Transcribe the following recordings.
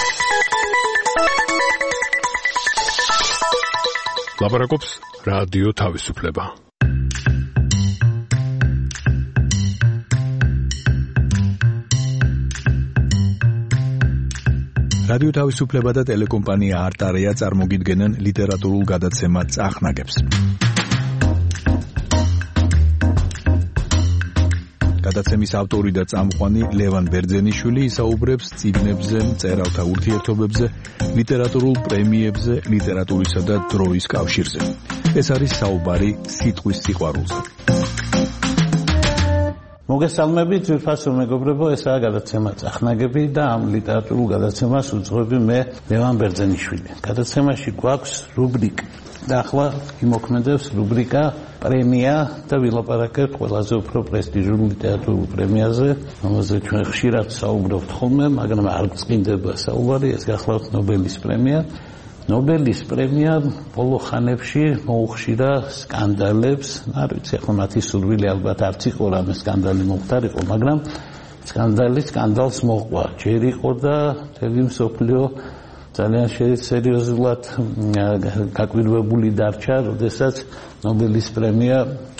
ლაპარაკობს რადიო თავისუფლება. რადიო თავისუფლება და ტელეკომპანია არტარია წარმოგიდგენენ ლიტერატურულ გადაცემა წახნაგებს. გადაცემის ავტორი და წამყვანი ლევან ბერძენიშვილი ისაუბრებს წიგნებზე, მწერალთა ურთიერთობებზე, ლიტერატურულ პრემიებზე, ლიტერატურისა და დროის კავშირზე. ეს არის საუბარი სიტყვის სიყვარულზე. მოგესალმებით, ძვირფასო მეგობრებო, ესაა გადაცემა წახნაგები და ამ ლიტერატურულ გადაცემას უძღვები მე ლევან ბერძენიშვილი. გადაცემაში გვაქვს რუბრიკა და ახლა იმოქმედებს რუბრიკა პრემია და ვილაპარაკებთ ყველაზე უფრო პრესტიჟულ ლიტერატურულ პრემიაზე, რომელზეც ჩვენ ხშირად საუბრობთ ხოლმე, მაგრამ არ გწყინდება საუბარი, ეს გახლავთ ნობელის პრემია. ნობელის პრემია ბოლო ხანებში მოუხშირა სკანდალებს, არ ვიცი ახლა მათი სურვილი ალბათ არც იყო რამე სკანდალი მოხდარიყო, მაგრამ სკანდალს მოყვა. ჯერ იყო და მთელი მსოფლიო ძალიან სერიოზულად გაკვირვებული დარჩა, როდესაც ნობელის პრემია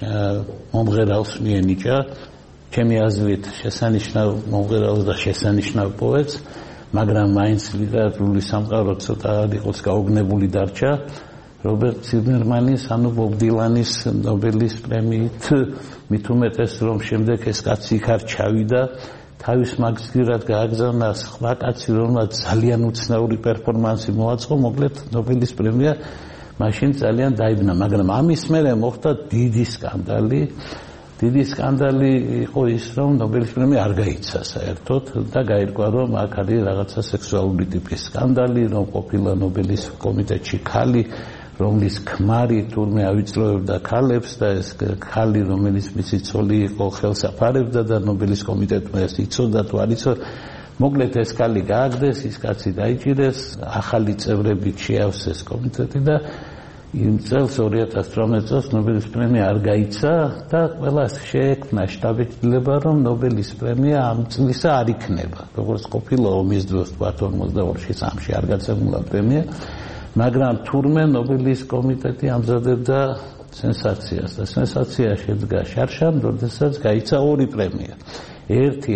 მომღერალს მიენიჭა, ჩემი აზრით შესანიშნავ მომღერალს და შესანიშნავ პოეტს, მაგრამ მაინც ლიტერატურული სამყარო ცოტა იყოს გაოგნებული დარჩა. რობერტ ციმერმანის, ანუ ბობ დილანის ნობელის პრემიით, მით უმეტეს რომ შემდეგ ეს კაცი იქ არ ჩავიდა, თავის მაგზირად გააგზავნა სხვა კაცი, რომელმაც ძალიან უცნაური პერფორმანსი მოაწყო, მოკლედ ნობელის პრემია მაშინ ძალიან დაიბნა, მაგრამ ამის მერე მოხდა დიდი სკანდალი. დიდი სკანდალი იყო ის, რომ ნობელის პრემია არ გაიცა საერთოდ და გაირკვა, რომ აქ არის რაღაცა სექსუალური ტიპის სკანდალი, რომ ყოფილა ნობელის კომიტეტში ქალი, რომლის ქმარი თურმე ავიწროებდა ქალებს და ეს ქალი, რომელიც მისი ცოლი იყო, ხელს აფარებდა და ნობელის კომიტეტმა ეს იცოდა თუ არ იცოდა. მოკლედ ეს ქალი გააგდეს, ის კაცი დაიჭირეს, ახალი წევრებით შეავსეს კომიტეტი და იმ წელს 2018 წელს ნობელის პრემია არ გაიცა და ყველას შეექმნა შთაბეჭდილება, რომ ნობელის პრემია ამ წლისა არ იქნება. როგორც ყოფილა ომის დროს 42-ში სამში არ გაწევულა პრემია, მაგრამ თურმე ნობელის კომიტეტი ამზადებდა სენსაციას და სენსაცია შედგა შარშან, როდესაც გაიცა ორი პრემია. ერთი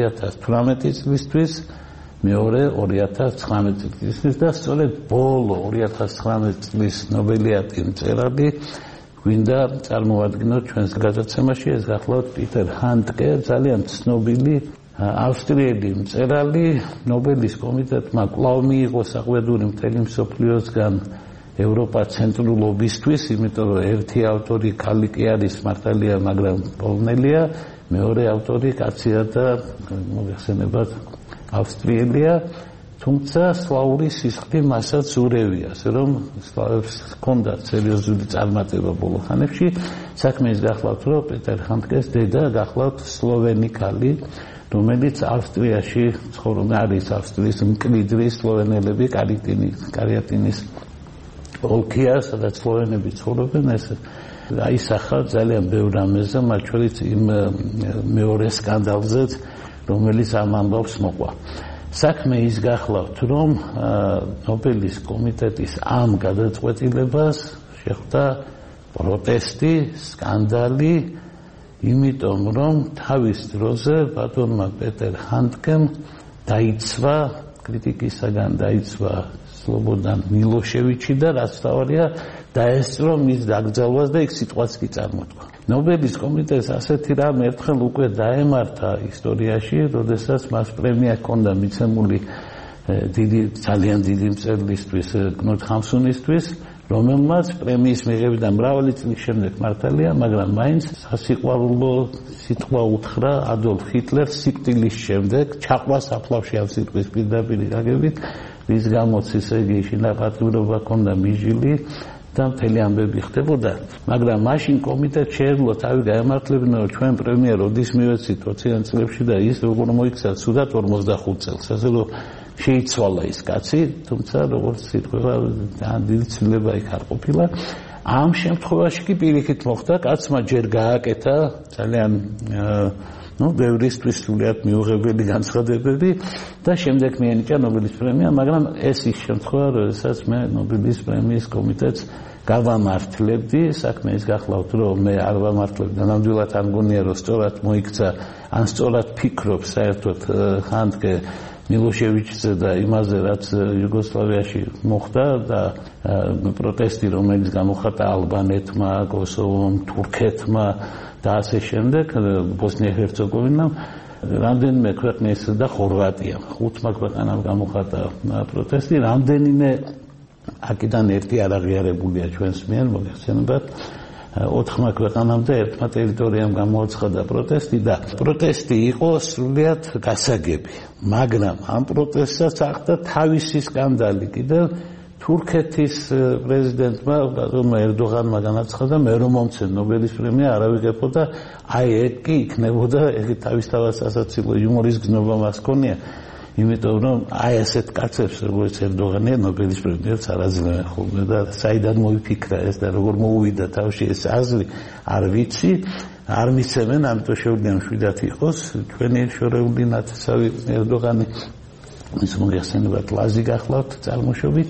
2018 წლისთვის, მეორე 2019 წლისთვის და სწორედ ბოლო 2019 წლის ნობელიატი მწერალი გვინდა წარმოვადგინოთ ჩვენს გადაცემაში, ეს გახლავთ პიტერ ჰანდკე, ძალიან ცნობილი ავსტრიელი მწერალი. ნობელის კომიტეტმა კვლავ მიიღო საყვედური მთელი მსოფლიოსგან ევროპა ცენტრულობისთვის, იმიტომ რომ ერთი ავტორი ქალი კი არის მართალია, მაგრამ პოლონელია, მეორე ავტორი კაცია და მოგეხსენებათ ავსტრიელია, თუმცა სლავური სისხლი მასაც ურევია, ასე რომ სლავებს ჰქონდათ სერიოზული წარმატება ბოლო ხანებში. საქმე ის გახლავთ, რომ პიტერ ჰანდკეს დედა გახლავთ სლოვენი ქალი, რომელიც ავსტრიაში ცხოვრობდა, არის ავსტრიის მკვიდრი სლოვენელები, კარიატინის ოლქია, სადაც სლოვენები ცხოვრობენ, ეს აისახა ძალიან ბევრ რამეზე, მათ შორის იმ მეორე სკანდალზეც, რომელიც ამ ამბავს მოყვა. საქმე ის გახლავთ, რომ ნობელის კომიტეტის ამ გადაწყვეტილებას შეხვდა პროტესტი, სკანდალი, იმიტომ რომ თავის დროზე ბატონმა პეტერ ჰანდკემ დაიცვა, კრიტიკისაგან დაიცვა სლობოდან მილოშევიჩი და რაც თავარია დაესწრო მის დაკრძალვას და იქ სიტყვაც კი წარმოთქვა. ნობელის კომიტეტს ასეთი რამ ერთხელ უკვე დაემართა ისტორიაში, როდესაც მას პრემია ჰქონდა მიცემული ძალიან დიდი მწერლისთვის, კნუდ ჰამსუნისთვის, რომელმაც პრემიის მიღებიდან მრავალი წლის შემდეგ მართალია, მაგრამ მაინც სასიყვარულო სიტყვა უთხრა ადოლფ ჰიტლერს სიკვდილის შემდეგ, ჩაყვა საფლავში ამ სიტყვის პირდაპირ გაგებით, რის გამოც ესე იგი შინაყარულობა ჰქონდა მიჟილი და მთელი ამბები ხდებოდა, მაგრამ მაშინ კომიტეტს შეეძლო თავი გაემართლებინა, რომ ჩვენ პრემია როდის მივეცით 20-იან წლებში და ის როგორ მოიქცა ცუდად 45 წელს, ასე რომ შეიცვალა ის კაცი, თუმცა როგორც სიტყვა ძალიან დიდი ცვლილება იქ არ ყოფილა. ამ შემთხვევაში კი პირიქით მოხდა, კაცმა ჯერ გააკეთა ძალიან ბევრისთვის სულიად მიუღებელი განცხადებები და შემდეგ მიენიჭა ნობელის პრემია, მაგრამ ეს ის შემთხვევა, როდესაც მე ნობელის პრემიის კომიტეტს გავამართლებდი, საქმე ის გახლავთ, რომ მე არ ვამართლებდი და ნამდვილად არ მგონია, რომ სწორად მოიქცა, ან სწორად ფიქრობს საერთოდ ხანდკე მილოშევიჩზე და იმაზე, რაც იუგოსლავიაში მოხდა და პროტესტი, რომელიც გამოხატა ალბანეთმა, კოსოვომ, თურქეთმა და ასე შემდეგ, ბოსნია-ჰერცეგოვინამ, რამდენიმე ქვეყნის და ხორვატიამ, 5 ქვეყანამ გამოხატა პროტესტი, რამდენიმე აქედან ერთი არ აღიარებულია ჩვენს მიერ, მოგეხსენებათ, 4 ქვეყანამ და 1 ტერიტორიამ გამოაცხადა პროტესტი და პროტესტი იყო სრულიად გასაგები, მაგრამ ამ პროტესტსაც ახდა თავისი სკანდალი კიდევ თურქეთის პრეზიდენტმა ბატონმა ერდოღანმა განაცხადა, მე რომ მომცემ ნობელის პრემია არ ავიღებო და აი ეგ კი იქნებოდა, ეგ თავისთავად სასაცილო იუმორის გზნობა მას ჰქონია, იმიტომ რომ აი ასეთ კაცებს როგორც ერდოღანია ნობელის პრემიას არ აძლევენ ხოლმე და საიდან მოიფიქრა ეს და როგორ მოუვიდა თავში ეს აზრი არ ვიცი, არ მისცემენ, ამიტომ შეუძლია მშვიდად იყოს ჩვენი შორეული ნათესავი ერდოღანი, ის მოიხსენებათ ლაზი გახლავთ წარმოშობით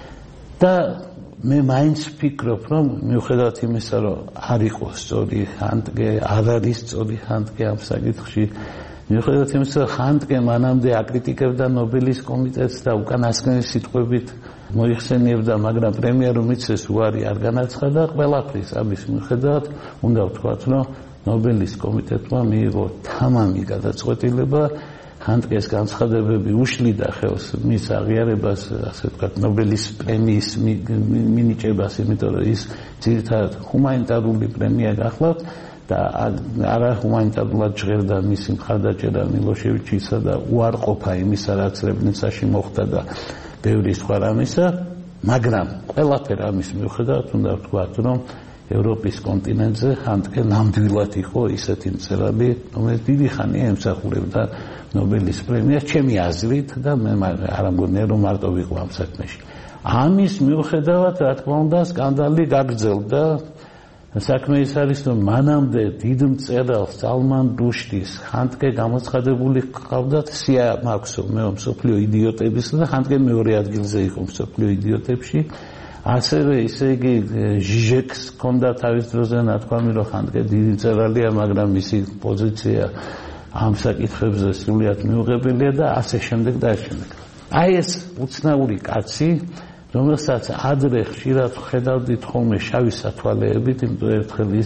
და მე მაინც ვფიქრობ, რომ მიუხედავად იმისა, რომ არ იყო სწორი ხანდკე, არ არის სწორი ხანდკე ამ საკითხში, მიუხედავად იმისა, რომ ხანდკე მანამდე აკრიტიკებდა ნობელის კომიტეტს და უკანასკნელი სიტყვებით მოიხსენიებდა, მაგრამ პრემია რომ იცეს უარი არ განაცხადა, ყველაფრის ამის მიუხედავად უნდა ვთქვათ, რომ ნობელის კომიტეტმა მიიღო თამამი გადაწყვეტილება ხანდკეს განცხადებები უშლიდა ხელს მის აღიარებას, ასე ვთქვათ, ნობელის პრემიის მინიჭებას, იმიტომ რომ ის ძირითადად ჰუმანიტარული პრემია გახლავთ და არა ჰუმანიტარულად ჟღერდა მისი მხარდაჭერა მილოშევიჩისა და უარყოფა იმისა, რაც სრებრენიცაში მოხდა და ბევრი სხვა რამისა, მაგრამ ყველაფერ ამის მიუხედავად უნდა ვთქვათ, რომ ევროპის კონტინენტზე ხანდკე ნამდვილად იყო ისეთი მწერალი, რომელიც დიდი ხანია ემსახურებდა ნობელის პრემიას ჩემი აზრით და მე არ მგონია, რომ მარტო ვიყო ამ საქმეში. ამის მიუხედავად, რა თქმა უნდა, სკანდალი გაგრძელდა. საქმე ის არის, რომ მანამდე დიდ მწერალს სალმან რუშდის ხანდკე გამოცხადებული ჰყავდათ სია მაქსო, მე მსოფლიო იდიოტების და ხანდკე მეორე ადგილზე იყო მსოფლიო იდიოტებში. ასევე ისე იგი ჟიჟეკს ჰქონდა თავის დროზე ნათქვამი, რომ ხანდკე დიდი მწერალია, მაგრამ მისი პოზიცია ამ საკითხებზე სრულიად მიუღებელია და ასე შემდეგ და ასე შემდეგ. აი ეს უცნაური კაცი, რომელსაც ადრე ხშირად ხედავდით ხოლმე შავი სათვალეებით, იმიტომ ერთხელ ის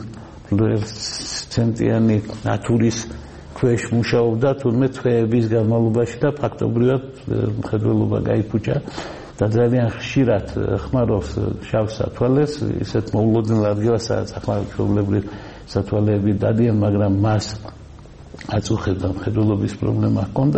ფლუორესცენტიანი ნატურის ქვეშ მუშაობდა თურმე თვეების განმავლობაში და ფაქტობრივად მხედველობა გაიფუჭა და ძალიან ხშირად ხმარობს შავ სათვალეს, ისეთ მოულოდნელ ადგილას, სადაც ახლა ჩვეულებრივ სათვალეები დადიან, მაგრამ მას აწუხებდა მხედველობის პრობლემა ჰქონდა.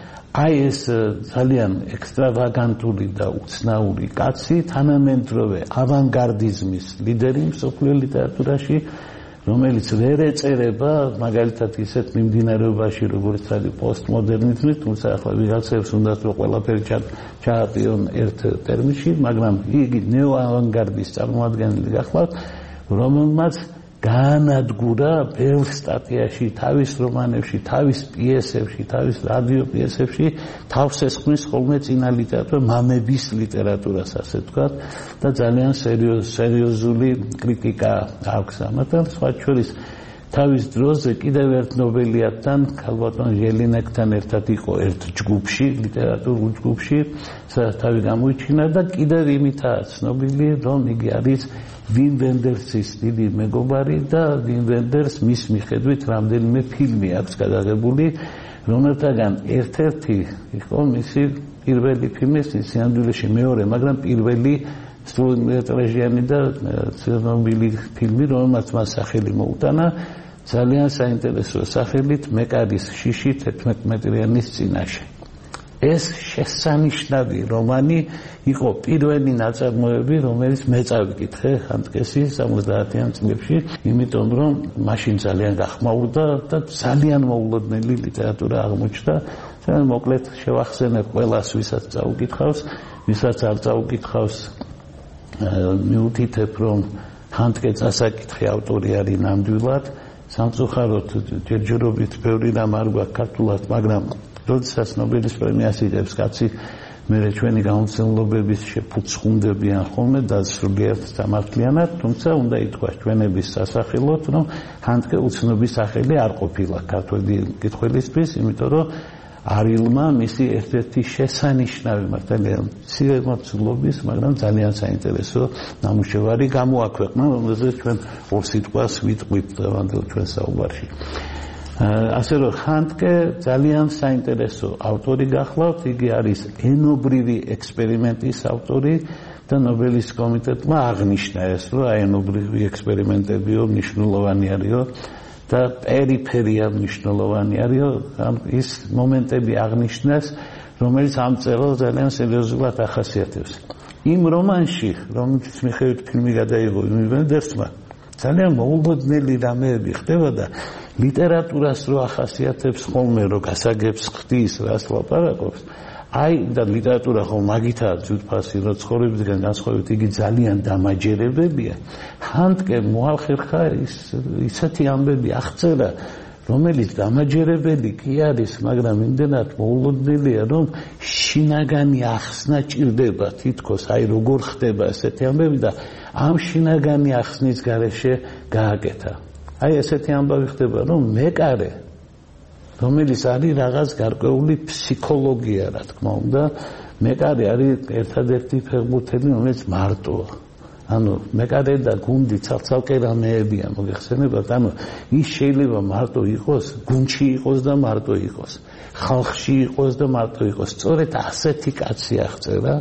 აი ეს ძალიან ექსტრავაგანტური და უცნაური კაცი, თანამედროვე ავანგარდიზმის ლიდერი მსოფლიო ლიტერატურაში, რომელიც ვერ ეწერება მაგალითად ისეთ მიმდინარეობაში, როგორც არის პოსტმოდერნიზმი, თუმცა ახლა ვიღაცებს უნდათ რომ ყველაფერი ჩაატიონ ერთ ტერმინში, მაგრამ იგი ნეოავანგარდის წარმოადგენელი გახლავთ, რომელმაც განადგურა ბევრ სტატიაში, თავის რომანებში, თავის პიესებში, თავის რადიო პიესებში თავს ესხმის ხოლმე წინა ლიტერატურა, მამების ლიტერატურას, ასე ვთქვათ, და ძალიან სერიოზული კრიტიკა აქვს ამათან, სხვა შორის თავის დროზე კიდევ ერთ ნობელიატთან, ქალბატონ ჟელინეკთან ერთად იყო ერთ ჯგუფში, ლიტერატურულ ჯგუფში, სადაც თავი გამოიჩინა და კიდევ იმითაა ცნობილი, რომ იგი არის ვინ ვენდერსის დიდი მეგობარი და ვინ ვენდერს მის მიხედვით რამდენიმე ფილმი აქვს გადაღებული, რომელთაგან ერთ-ერთი იყო მისი პირველი ფილმი, სინამდვილეში მეორე, მაგრამ პირველი სრულმეტრაჟიანი და ცნობილი ფილმი, რომელმაც მას სახელი მოუტანა, ძალიან საინტერესო სახელით მეკარის შიში 11 მეტრიანის წინაშე. ეს შესანიშნავი რომანი იყო პირველი ნაწარმოები, რომელიც მე წავიკითხე ხანდკესი 70-იან წლებში, იმიტომ რომ მაშინ ძალიან გახმაურდა და ძალიან მოულოდნელი ლიტერატურა აღმოჩნდა. ძალიან მოკლედ შევახსენებ ყველას, ვისაც წაუკითხავს, ვისაც არ წაუკითხავს, მიუთითებ, რომ ხანდკე წასაკითხი ავტორი არის ნამდვილად სამწუხაროდ ჯერჯერობით ბევრი რამ არ გვაქვს ქართულად, მაგრამ როდესაც ნობელის პრემიას იღებს კაცი, მერე ჩვენი გამომცემლობების შეფუძხუნდებიან ხოლმე და ზოგიერთ სამართლიანად, თუმცა უნდა ითქვას ჩვენების სასახელოდ, რომ ჰანდკე უცნობის სახელი არ ყოფილა ქართველი მკითხველისთვის, იმიტომ რომ არილმა მისი ერთ-ერთი შესანიშნავი მართალია მცირე მოცულობის, მაგრამ ძალიან საინტერესო ნამუშევარი გამოაქვეყნა, რომელზეც ჩვენ ორ სიტყვას ვიტყვით დღევანდელ ჩვენ საუბარში. ასე რომ ჰანდკე ძალიან საინტერესო ავტორი გახლავთ, იგი არის ენობრივი ექსპერიმენტის ავტორი და ნობელის კომიტეტმა აღნიშნა ეს, რომ ენობრივი ექსპერიმენტებიო მნიშვნელოვანი არისო და პერიფერია მნიშვნელოვანი არისო, ის მომენტები აღნიშნეს, რომელიც ამ მწერალს ძალიან სერიოზულად ახასიათებს. იმ რომანში, რომელიც მიხედვით ფილმი გადაიღო იმენდერსმა, ძალიან მოულოდნელი რამეები ხდება და ლიტერატურას რო ახასიათებს ხოლმე, რო გასაგებს ხდის, რას ლაპარაკობს, აი და ლიტერატურა ხოლმე მაგითაა ძვირფასი, რო ცხოვრებისგან განსხვავებით იგი ძალიან დამაჯერებელია. ჰანდკე მოახერხა ისეთი ამბები აღწერა, რომელიც დამაჯერებელი კი არის, მაგრამ იმდენად მოულოდნელია, რომ შინაგანი ახსნა ჭირდება თითქოს, აი როგორ ხდება ესეთი ამბები და ამ შინაგანი ახსნის გარეშე გააკეთა. აი ესეთი ამბავი ხდება, რომ მეკარე, რომელიც არის რაღაც გარკვეული ფსიქოლოგია, რა თქმა უნდა, მეკარე არის ერთადერთი ფეხბურთელი, რომელიც მარტოა. ანუ მეკარე და გუნდი ცალ-ცალკე რამეებია, მოგეხსენებათ, ანუ ის შეიძლება მარტო იყოს, გუნდში იყოს და მარტო იყოს, ხალხში იყოს და მარტო იყოს. სწორედ ასეთი კაცი აღწერა,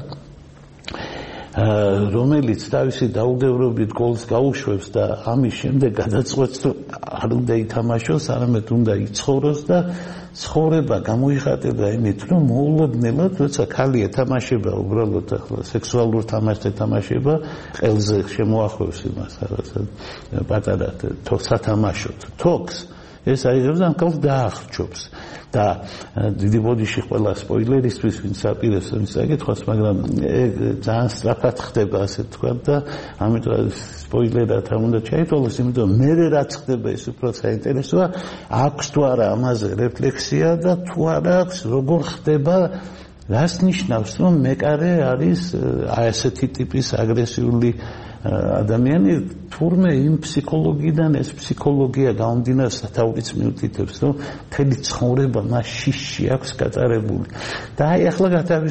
რომელიც თავისი დაუდევრობით გოლს გაუშვებს და ამის შემდეგ გადაწყვეტს, რომ არ უნდა ითამაშოს, არამედ უნდა იცხოვროს და ცხოვრება გამოიხატება იმით, რომ მოულოდნელად, როცა ქალი ეთამაშება, უბრალოდ სექსუალურ თამაშს ეთამაშება, ყელზე შემოახვევს იმას, რაღაცა პატარა სათამაშოდ, თოქს, ეს აიღებს და ამქალს დაახრჩობს. და დიდი ბოდიში ყველა სპოილერისთვის ვინც აპირებს იმის საკითხს, მაგრამ ძალიან სწრაფად ხდება, ასე ვთქვათ და ამიტომ სპოილერად არ უნდა ჩაითვალოს, იმიტომ მე რაც ხდება ის უფრო საინტერესოა, აქვს თუ არა ამაზე რეფლექსია და თუ არა აქვს როგორ ხდება, რას ნიშნავს, რომ მეკარე არის ასეთი ტიპის აგრესიული ადამიანი, თურმე იმ ფსიქოლოგიიდან ეს ფსიქოლოგია გამომდინარე სათაურიც მიუთითებს, რომ მთელი ცხოვრება მას შიში აქვს გატარებული. და აი ახლა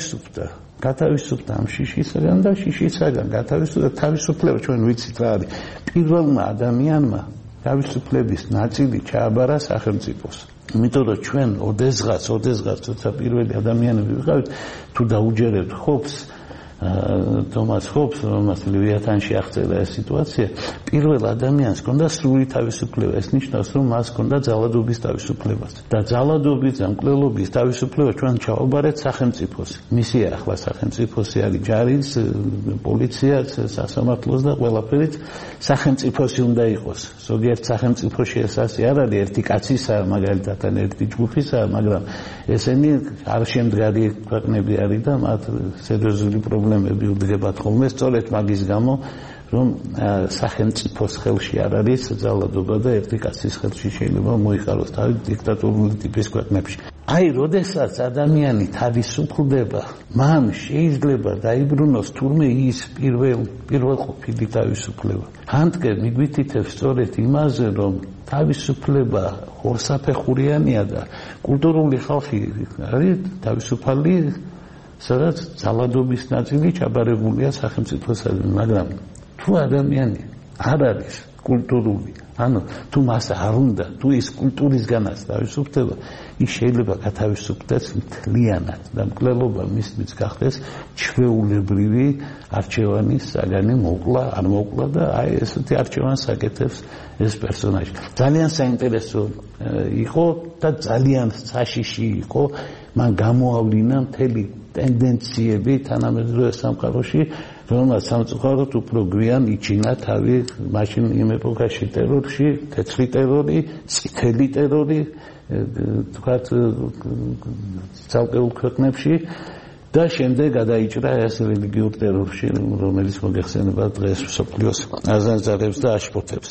გათავისუფლდა ამ შიშისაგან და შიშისაგან გათავისუფლდა თავისუფლება, ჩვენ ვიცით რა არის. პირველმა ადამიანმა თავისუფლების ნაწილი ჩააბარა სახელმწიფოს. იმიტომ რომ ჩვენ ოდესღაც როცა პირველი ადამიანები ვიყავით, თუ დაუჯერებთ ხობს, თომას ხობს, რომელმაც ლევიათანში აღწერა ეს სიტუაცია, პირველ ადამიანს ჰქონდა სრული თავისუფლება. ეს ნიშნავს, რომ მას ჰქონდა ძალადობის თავისუფლებაც. და ძალადობის და მკვლელობის თავისუფლება ჩვენ ჩავაბარეთ სახელმწიფოს. მისია ახლა სახელმწიფოსი არის ჯარიც, პოლიციაც, სასამართლოს და ყველაფერით სახელმწიფოსი უნდა იყოს. ზოგიერთ სახელმწიფოში ეს ასე არ არის, ერთი კაცისა, მაგალითად, ერთი ჯგუფისა, მაგრამ ესენი არ შემდგარი ქვეყნები არის და მათ სერიოზული პრობლემები უდგებათ ხოლმე, სწორედ მაგის გამო, რომ სახელმწიფოს ხელში არ არის ძალადობა და ერთი კაცის ხელში შეიძლება მოიყაროს თავი დიქტატორული ტიპის ქვეყნებში. აი, როდესაც ადამიანი თავისუფლდება, მან შეიძლება დაიბრუნოს თურმე ის პირველყოფილი თავისუფლება. ჰანდკე მიგვითითებს სწორედ იმაზე, რომ თავისუფლება ორსაფეხურიანია და კულტურული ხალხი არის თავისუფალი, სადაც ძალადობის ნაწილი ჩაბარებულია სახელმწიფოსადმი, მაგრამ თუ ადამიანი არ არის კულტურული, ანუ თუ მას არ უნდა, თუ ის კულტურისგანაც თავისუფლდება, ის შეიძლება გათავისუფლდეს მთლიანად და მკვლელობა მისთვის გახდეს ჩვეულებრივი არჩევანის საგანი, მოკლა, არ მოკლა და აი ესეთი არჩევანს აკეთებს ეს პერსონაჟი. ძალიან საინტერესო იყო და ძალიან საშიში იყო, მან გამოავლინა მთელი ტენდენციები თანამედროვე სამყაროში, რომელსაც სამწუხაროდ უფრო გვიან იჩინა თავი მაშინ იმ ეპოქაში ტერორში, თეთრი ტერორი, წითელი ტერორი, თქვათ ცალკეულ ქვეყნებში და შემდეგ გადაიჭრა ეს რელიგიურ ტერორში, რომელიც მოგეხსენება დღეს მსოფლიოს აზანზარებს და აშფოთებს.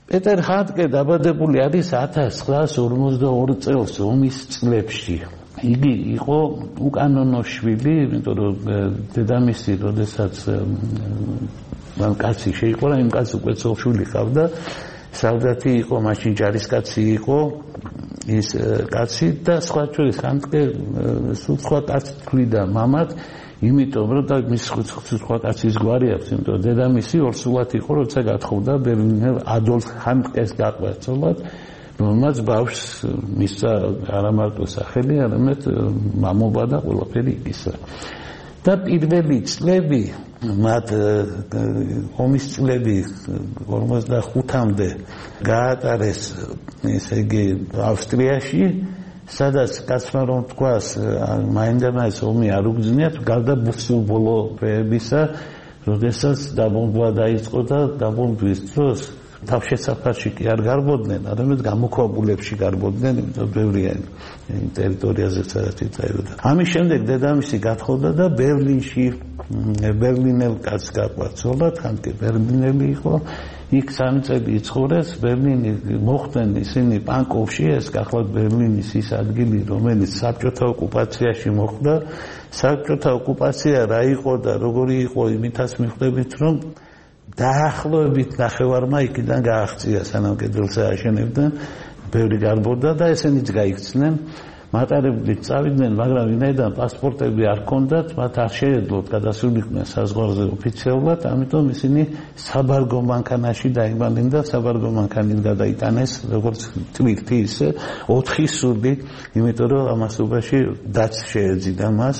პეტერ ჰანდკე დაბადებული არის 1942 წელს ომის წლებში. იგი იყო უკანონო შვილი, იმიტომ რომ დედამისი, როდესაც მან კაცი შეიყარა, იმ კაცს უკვე ცოლ-შვილი ჰყავდა. სალდათი იყო, მაშინ ჯარისკაცი იყო ის კაცი და სხვა შორის ჰანდკე სულ სხვა კაცს თვლიდა მამად, იმიტომ რომ და მის სხვა კაცის გვარი აქვს, იმიტომ რომ დედამისი ორსულად იყო, როცა გათხოვდა ბერლინელ ადოლფ ჰანდკეს გაყვეცოლად, რომელმაც ბავშვს მისცა არა მარტო სახელი, არამედ მამობა და ყველაფერი ისა. და პირველი წლები, მათ ომის წლები 45-მდე გაატარეს, ესე იგი, ავსტრიაში, სადაც კაცმა რომ თქვას, მაინდამაინც ომი არ უგრძნიათ, გარდა სულ ბოლო დღეებისა, როდესაც დაბომბვა დაიწყო და დაბომბვის დროს თავშესაფარში კი არ გარბოდნენ, არამედ გამოქვაბულებში გარბოდნენ, იმიტომ ბევრია იმ ტერიტორიაზე, სადაც იწაებოდა. ამის შემდეგ დედამისი გათხოვდა და ბერლინელ კაცს გაყვაცოლა, ჰანდკე ბერლინელი იყო. იქ 3 წელი იცხოვრეს, ბერლინი მოხვდნენ ისინი პანკოვში, ეს გახლავთ ბერლინის ის ადგილი, რომელიც საბჭოთა ოკუპაციაში მოხვდა. საბჭოთა ოკუპაცია რა იყო და როგორი იყო, იმითაც მიხვდებით, რომ დაახლოებით ნახევარმა იქიდან გააღწია, სანამ კედელს ააშენებდნენ, ბევრი გარბოდა და ესენიც გაიქცნენ. მატარებლით წავიდნენ, მაგრამ ვინაიდან პასპორტები არ ჰქონდათ, მათ არ შეეძლოთ გადასულიყვნენ საზღვარზე ოფიციალურად, ამიტომ ისინი საბარგო მანქანაში დაიბადნენ და საბარგო მანქანით გადაიტანეს, როგორც თვირთი ისე 4 სული, იმიტომ რომ ამასობაში დაც შეეძინა მას.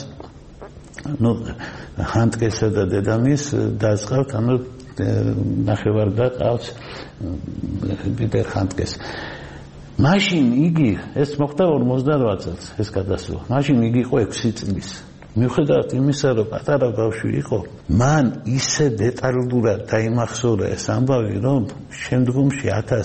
ჰანდკესა და დედამის დაწყავთ, ნახევარ და ყავს პეტერ ჰანდკეს. მაშინ იგი, ეს მოხდა 58 წელს, ეს გადასვლა. მაშინ იგი იყო 6 წლის. მიუხედავად იმისა, რომ პატარა ბავშვი იყო, მან ისე დეტალურად დაიმახსოვრა ეს ამბავი, რომ შემდგომში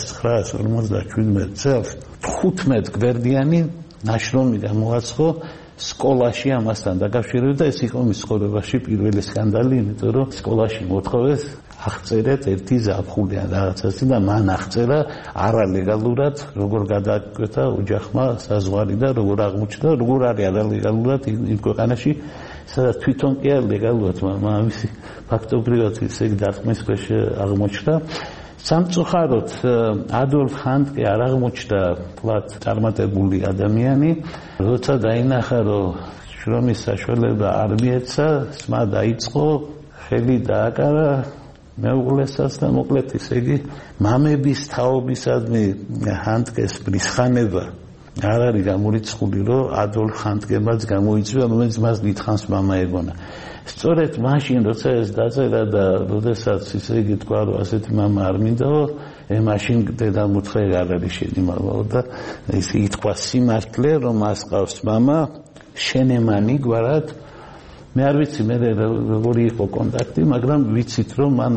1957 წელს 15 გვერდიანი ნაშრომი გამოაცხო სკოლაში ამასთან დაკავშირებით და ეს იყო მის ცხოვრებაში პირველი სკანდალი, იმიტომ რომ სკოლაში მოთხოვეს აღწერეთ ერთი ზაფხული ან რაღაცასი და მან აღწერა არალეგალურად როგორ გადააკვეთა ოჯახმა საზღვარი და როგორ აღმოჩნდა როგორ არის არალეგალურად იმ ქვეყანაში სადაც თვითონ კი არ ლეგალურად მამამისი ფაქტობრივად ისე დარტყმის ქვეშ აღმოჩნდა. სამწუხაროდ ადოლფ ჰანდკე არ აღმოჩნდა თლად წარმატებული ადამიანი, როცა დაინახა რომ შრომის საშუალება არ მიეცა, სმა დაიწყო, ხელი დააკარა მეუღლესაც და მოკლედ ისე იგი მამების თაობისადმი ჰანდკეს ბრისხანება არ არის გამორიცხული, რომ ადოლფ ჰანდკემაც გამოიწვია, რომელიც მას დიდხანს მამა ეგონა. სწორედ მაშინ, როცა ეს დაწერა და როდესაც ისე იგი თქვა, რომ ასეთი მამა არ მინდაო, მაშინ დედამ უთხრა არ არის შენი მამა და ისე ითქვა სიმართლე, რომ მას ყავს მამა, შენემანი გვარად. მე არ ვიცი მე როგორი იყო კონტაქტი, მაგრამ ვიცით რომ მან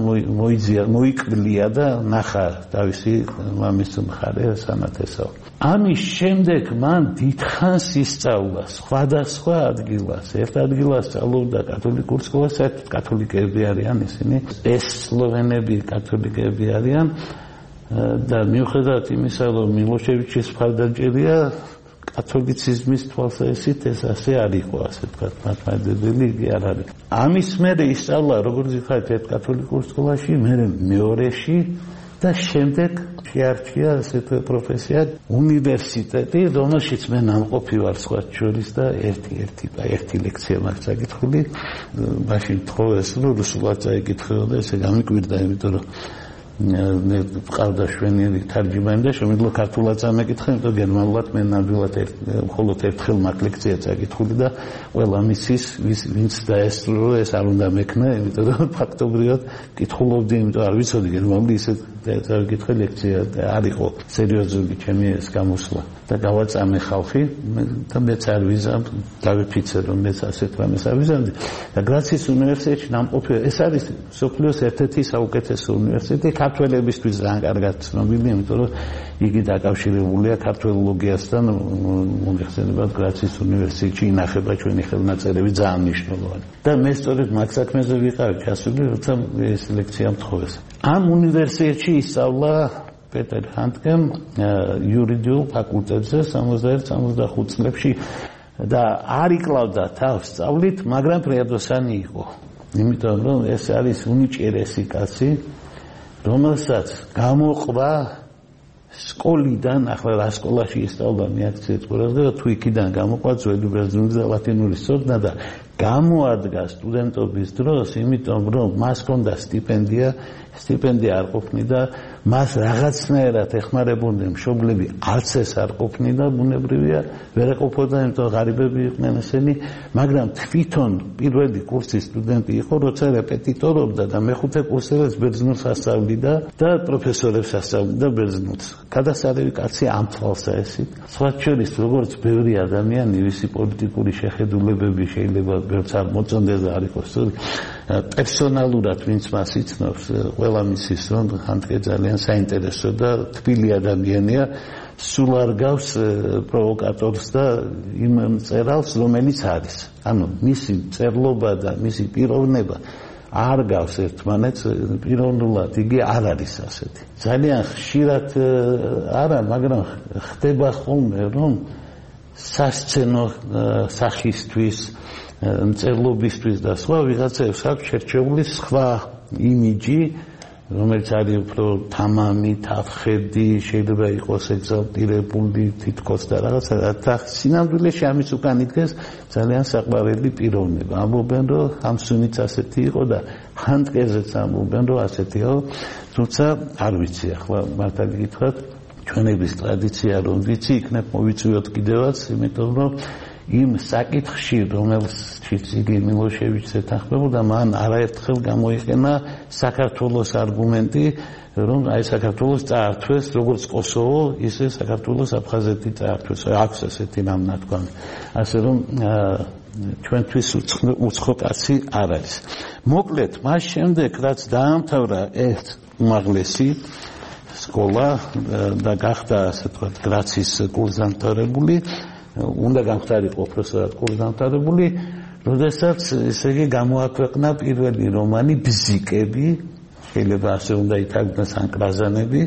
მოიკლია და ნახა თავისი მამის მხარე სანათესაო. ამის შემდეგ მან დიდხანს ისწავლა სხვადასხვა ადგილას. ერთ ადგილას სწავლობდა კათოლიკურ სკოლას, საერთოდ კათოლიკეები არიან ისინი, ეს სლოვენები კათოლიკეები არიან და მიუხედავად იმისა, რომ მილოშევიჩის მხარდაჭერია კათოლიციზმის თვალსაზრისით ეს ასე არ იყო, ასე ვთქვათ, მართლმადიდებელი იგი არ არის. ამის მერე ისწავლა, როგორც ვთქვათ, ერთ კათოლიკურ სკოლაში, მერე მეორეში და შემდეგ შეარჩია ასეთ პროფესიად უნივერსიტეტი, რომელშიც მე ნამყოფი ვარ სხვა შორის და ერთი ლექცია მაქვს წაკითხული. მაშინ თხოვეს, რომ რუსულად წაიკითხეო და ესე გამიკვირდა, იმიტომ რომ მე ყავდა შვენიერი თარჯიმანი და შემიძლია ქართულად წამეკითხა, იმიტომ გერმანულად მე ნამდვილად მხოლოდ ერთხელ მაგ ლექცია წაკითხული და ყველა მისის ვინც დაესწრო ეს არ უნდა მექნა, იმიტომ რომ ფაქტობრივად კითხულობდი, იმიტომ არ ვიცოდი გერმანული ისე წავიკითხე ლექცია არ იყო სერიოზული ჩემი ეს გამოსვლა და გავაწამე ხალხი და მეც არ ვიზამ, დავიფიცე რომ მეც ასეთ რამეს არ ვიზამდი და გრაციის უნივერსიტეტში ნამყოფი ეს არის მსოფლიოს ერთ-ერთი საუკეთესო უნივერსიტეტი ქართველებისთვის ძალიან კარგად ცნობილი, იმიტომ რომ იგი დაკავშირებულია ქართველოლოგიასთან, მოიხსენებათ გრაციის უნივერსიტეტში ინახება ჩვენი ხელნაწერები ძალიან მნიშვნელოვანი. და მე სწორედ მაგ საქმეზე ვიყავი ჩასული, როცა ეს ლექცია მთხოვეს. ამ უნივერსიტეტში ისწავლა პეტერ ჰანდკემ იურიდიულ ფაკულტეტზე 61-65 წლებში და არ იკლავდა თავს სწავლით, მაგრამ პრიადოსანი იყო. იმიტომ რომ ეს არის უნიჭიერესი კაცი, რომელსაც გამოყვა სკოლიდან, ახლა რა სკოლაში ისწავლა მეაქციეთ ყველას და თუ იქიდან გამოყვა ძველი ბერძნული და ლათინური სწორდა და გამოადგა სტუდენტობის დროს, იმიტომ რომ მას ჰქონდა სტიპენდია არ ყოფნიდა, მას რაღაცნაირად ეხმარებოდნენ მშობლები, არც ეს არ ყოფნიდა, ბუნებრივია, ვერ ეყოფოდა, იმიტომ ღარიბები იყვნენ ესენი, მაგრამ თვითონ პირველი კურსის სტუდენტი იყო, როცა რეპეტიტორობდა და მეხუთე კურსელებს ბერძნულს ასწავლიდა და პროფესორებს ასწავლიდა ბერძნულს. გადასარევი კაცი ამ თვალსაჩინო. სხვა შორის, როგორც ბევრი ადამიანი, ვისი პოლიტიკური შეხედულებები შეიძლება ბევრს არ მოწონდეს და არ იყოს სწორი, პერსონალურად ვინც მას იცნობს, ყველა მისის რომ ჰანდკე ძალიან საინტერესო და თბილი ადამიანია, სულ არ გავს პროვოკატორს და იმ მწერალს, რომელიც არის. ანუ მისი წერლობა და მისი პიროვნება არ გავს ერთმანეთს, პიროვნულად იგი არ არის ასეთი. ძალიან ხშირად არა, მაგრამ ხდება ხოლმე, რომ სასცენო სახისთვის, მწერლობისთვის და სხვა ვიღაცებს აქვს შერჩეული სხვა იმიჯი, რომელიც არის უფრო თამამი, თაფხედი, შეიძლება იყოს ეგზალტირებული თითქოს და რაღაცა და სინამდვილეში ამის უკან იდგეს ძალიან საყვარელი პიროვნება. ამბობენ, რომ სამსუნიც ასეთი იყო და ჰანდკეზეც ამბობენ, რომ ასეთიო, თუმცა არ ვიცი, ახლა მართალი გითხრათ, ჩვენების ტრადიცია რომ ვიცი, იქნებ მოვიწვიოთ კიდევაც, იმიტომ რომ იმ საკითხში, რომელშიც იგი მილოშევიჩს ეთანხმებოდა, მან არაერთხელ გამოიყენა საქართველოს არგუმენტი, რომ აი საქართველოს წაართვეს, როგორც კოსოვო, ისე საქართველოს აფხაზეთი წაართვეს. აქვს ასეთი ნათქვამი. ასე რომ ჩვენთვის უცხო კაცი არ არის. მოკლედ, მას შემდეგ, რაც დაამთავრა ერთ უმაღლესი სკოლა და გახდა, ასე ვთქვათ, გრაცის კურსდამთავრებული, უნდა გამხდარიყო პროფესორად კურსდამთავრებული, როდესაც ესე იგი გამოაქვეყნა პირველი რომანი ბზიკები, შეიძლება ასე უნდა ითარგმნოს ან კრაზანები,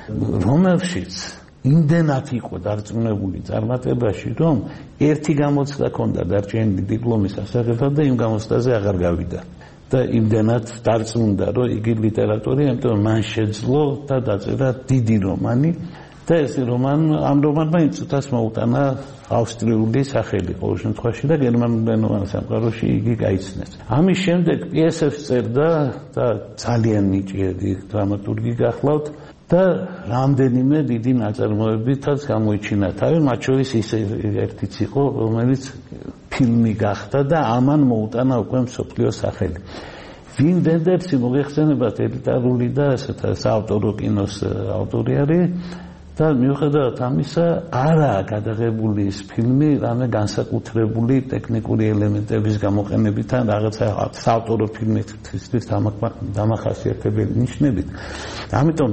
რომელშიც იმდენად იყო დარწმუნებული წარმატებაში, რომ ერთი გამოცდა ჰქონდა დარჩენილი დიპლომის ასაღებად და იმ გამოცდაზე აღარ გავიდა. და იმდენად დარწმუნდა, რომ იგი ლიტერატორია, იმიტომ მან შეძლო და დაწერა დიდი რომანი. და ეს ამ რომანმა ინსტიტუტს მოუტანა ავსტრიული სახელი ყოველ შემთხვევაში და გერმანულ სამყაროში იგი გაიცნეს. ამის შემდეგ პიესებს წერდა და ძალიან ნიჭიერი დრამატურგი გახლავთ და რამდენიმე დიდი ნაწარმოებითაც გამოიჩინა თავი, მათ შორის ისე ერთიც იყო, რომელიც ფილმი გახდა და ამან მოუტანა უკვე მსოფლიო სახელი. ვინ ვენდერსი მოიხსენებათ ელიტარული და ესეთა საავტორო კინოს ავტორი არის და მიუხედავად ამისა არაა გადაღებული ის ფილმი რამე განსაკუთრებული ტექნიკური ელემენტების გამოყენებითან რაღაცა საავტორო ფილმისთვის დამახასიათებელი ნიშნებით. ამიტომ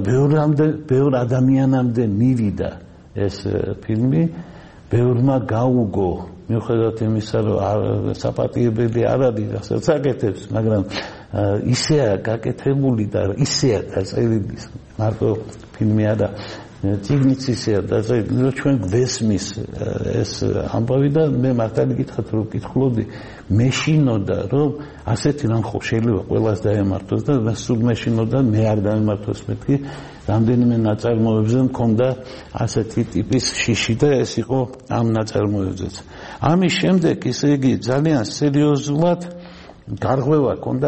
ბევრ ადამიანამდე მივიდა ეს ფილმი, ბევრმა გაუგო, მიუხედავად იმისა, რომ საპატიებელი არ არის რასაც აკეთებს, მაგრამ ისეა გაკეთებული და ისეა დაწერილი, მარტო ფილმი არა, წიგნიც ისეა დაწერილი, რომ ჩვენ გვესმის ეს ამბავი და მე მართალი გითხრათ, რომ ვკითხულობდი, მეშინოდა, რომ ასეთი რამ ხო შეიძლება ყველას დაემართოს და სულ მეშინოდა, მე არ დამემართოს მეთქი, რამდენიმე ნაწარმოებზე მქონდა ასეთი ტიპის შიში და ეს იყო ამ ნაწარმოებზეც. ამის შემდეგ, ისე იგი ძალიან სერიოზულად გარღვევა ჰქონდა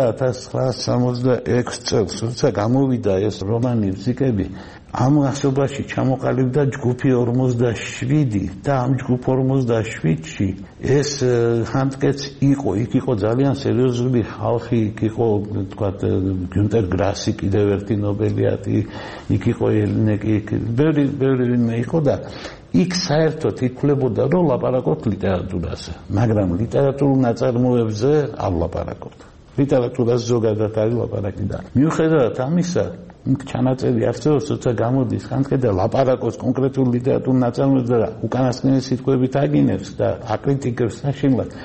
1966 წელს, როცა გამოვიდა ეს რომანი ბზიკები. ამ ასობაში ჩამოყალიბდა ჯგუფი 47 და ამ ჯგუფ 47-ში ეს ჰანდკეც იყო, იქ იყო ძალიან სერიოზული ხალხი, იქ იყო თქვათ გიუნტერ გრასი, კიდევ ერთი ნობელიატი, იქ იყო ელინეკი, ბევრი ვინმე იყო და იქ საერთოდ ითვლებოდა, რომ ლაპარაკობთ ლიტერატურაზე, მაგრამ ლიტერატურულ ნაწარმოებზე არ ლაპარაკობთ. ლიტერატურაზე ზოგადად არის ლაპარაკი და მიუხედავად ამისა, ჩანაწერი არსებობს, როცა გამოდის ხანძკე და ლაპარაკობს კონკრეტულ ლიტერატურულ ნაწარმოებზე და უკანასკნელი სიტყვებით აგინებს და აკრიტიკებს საშინლად.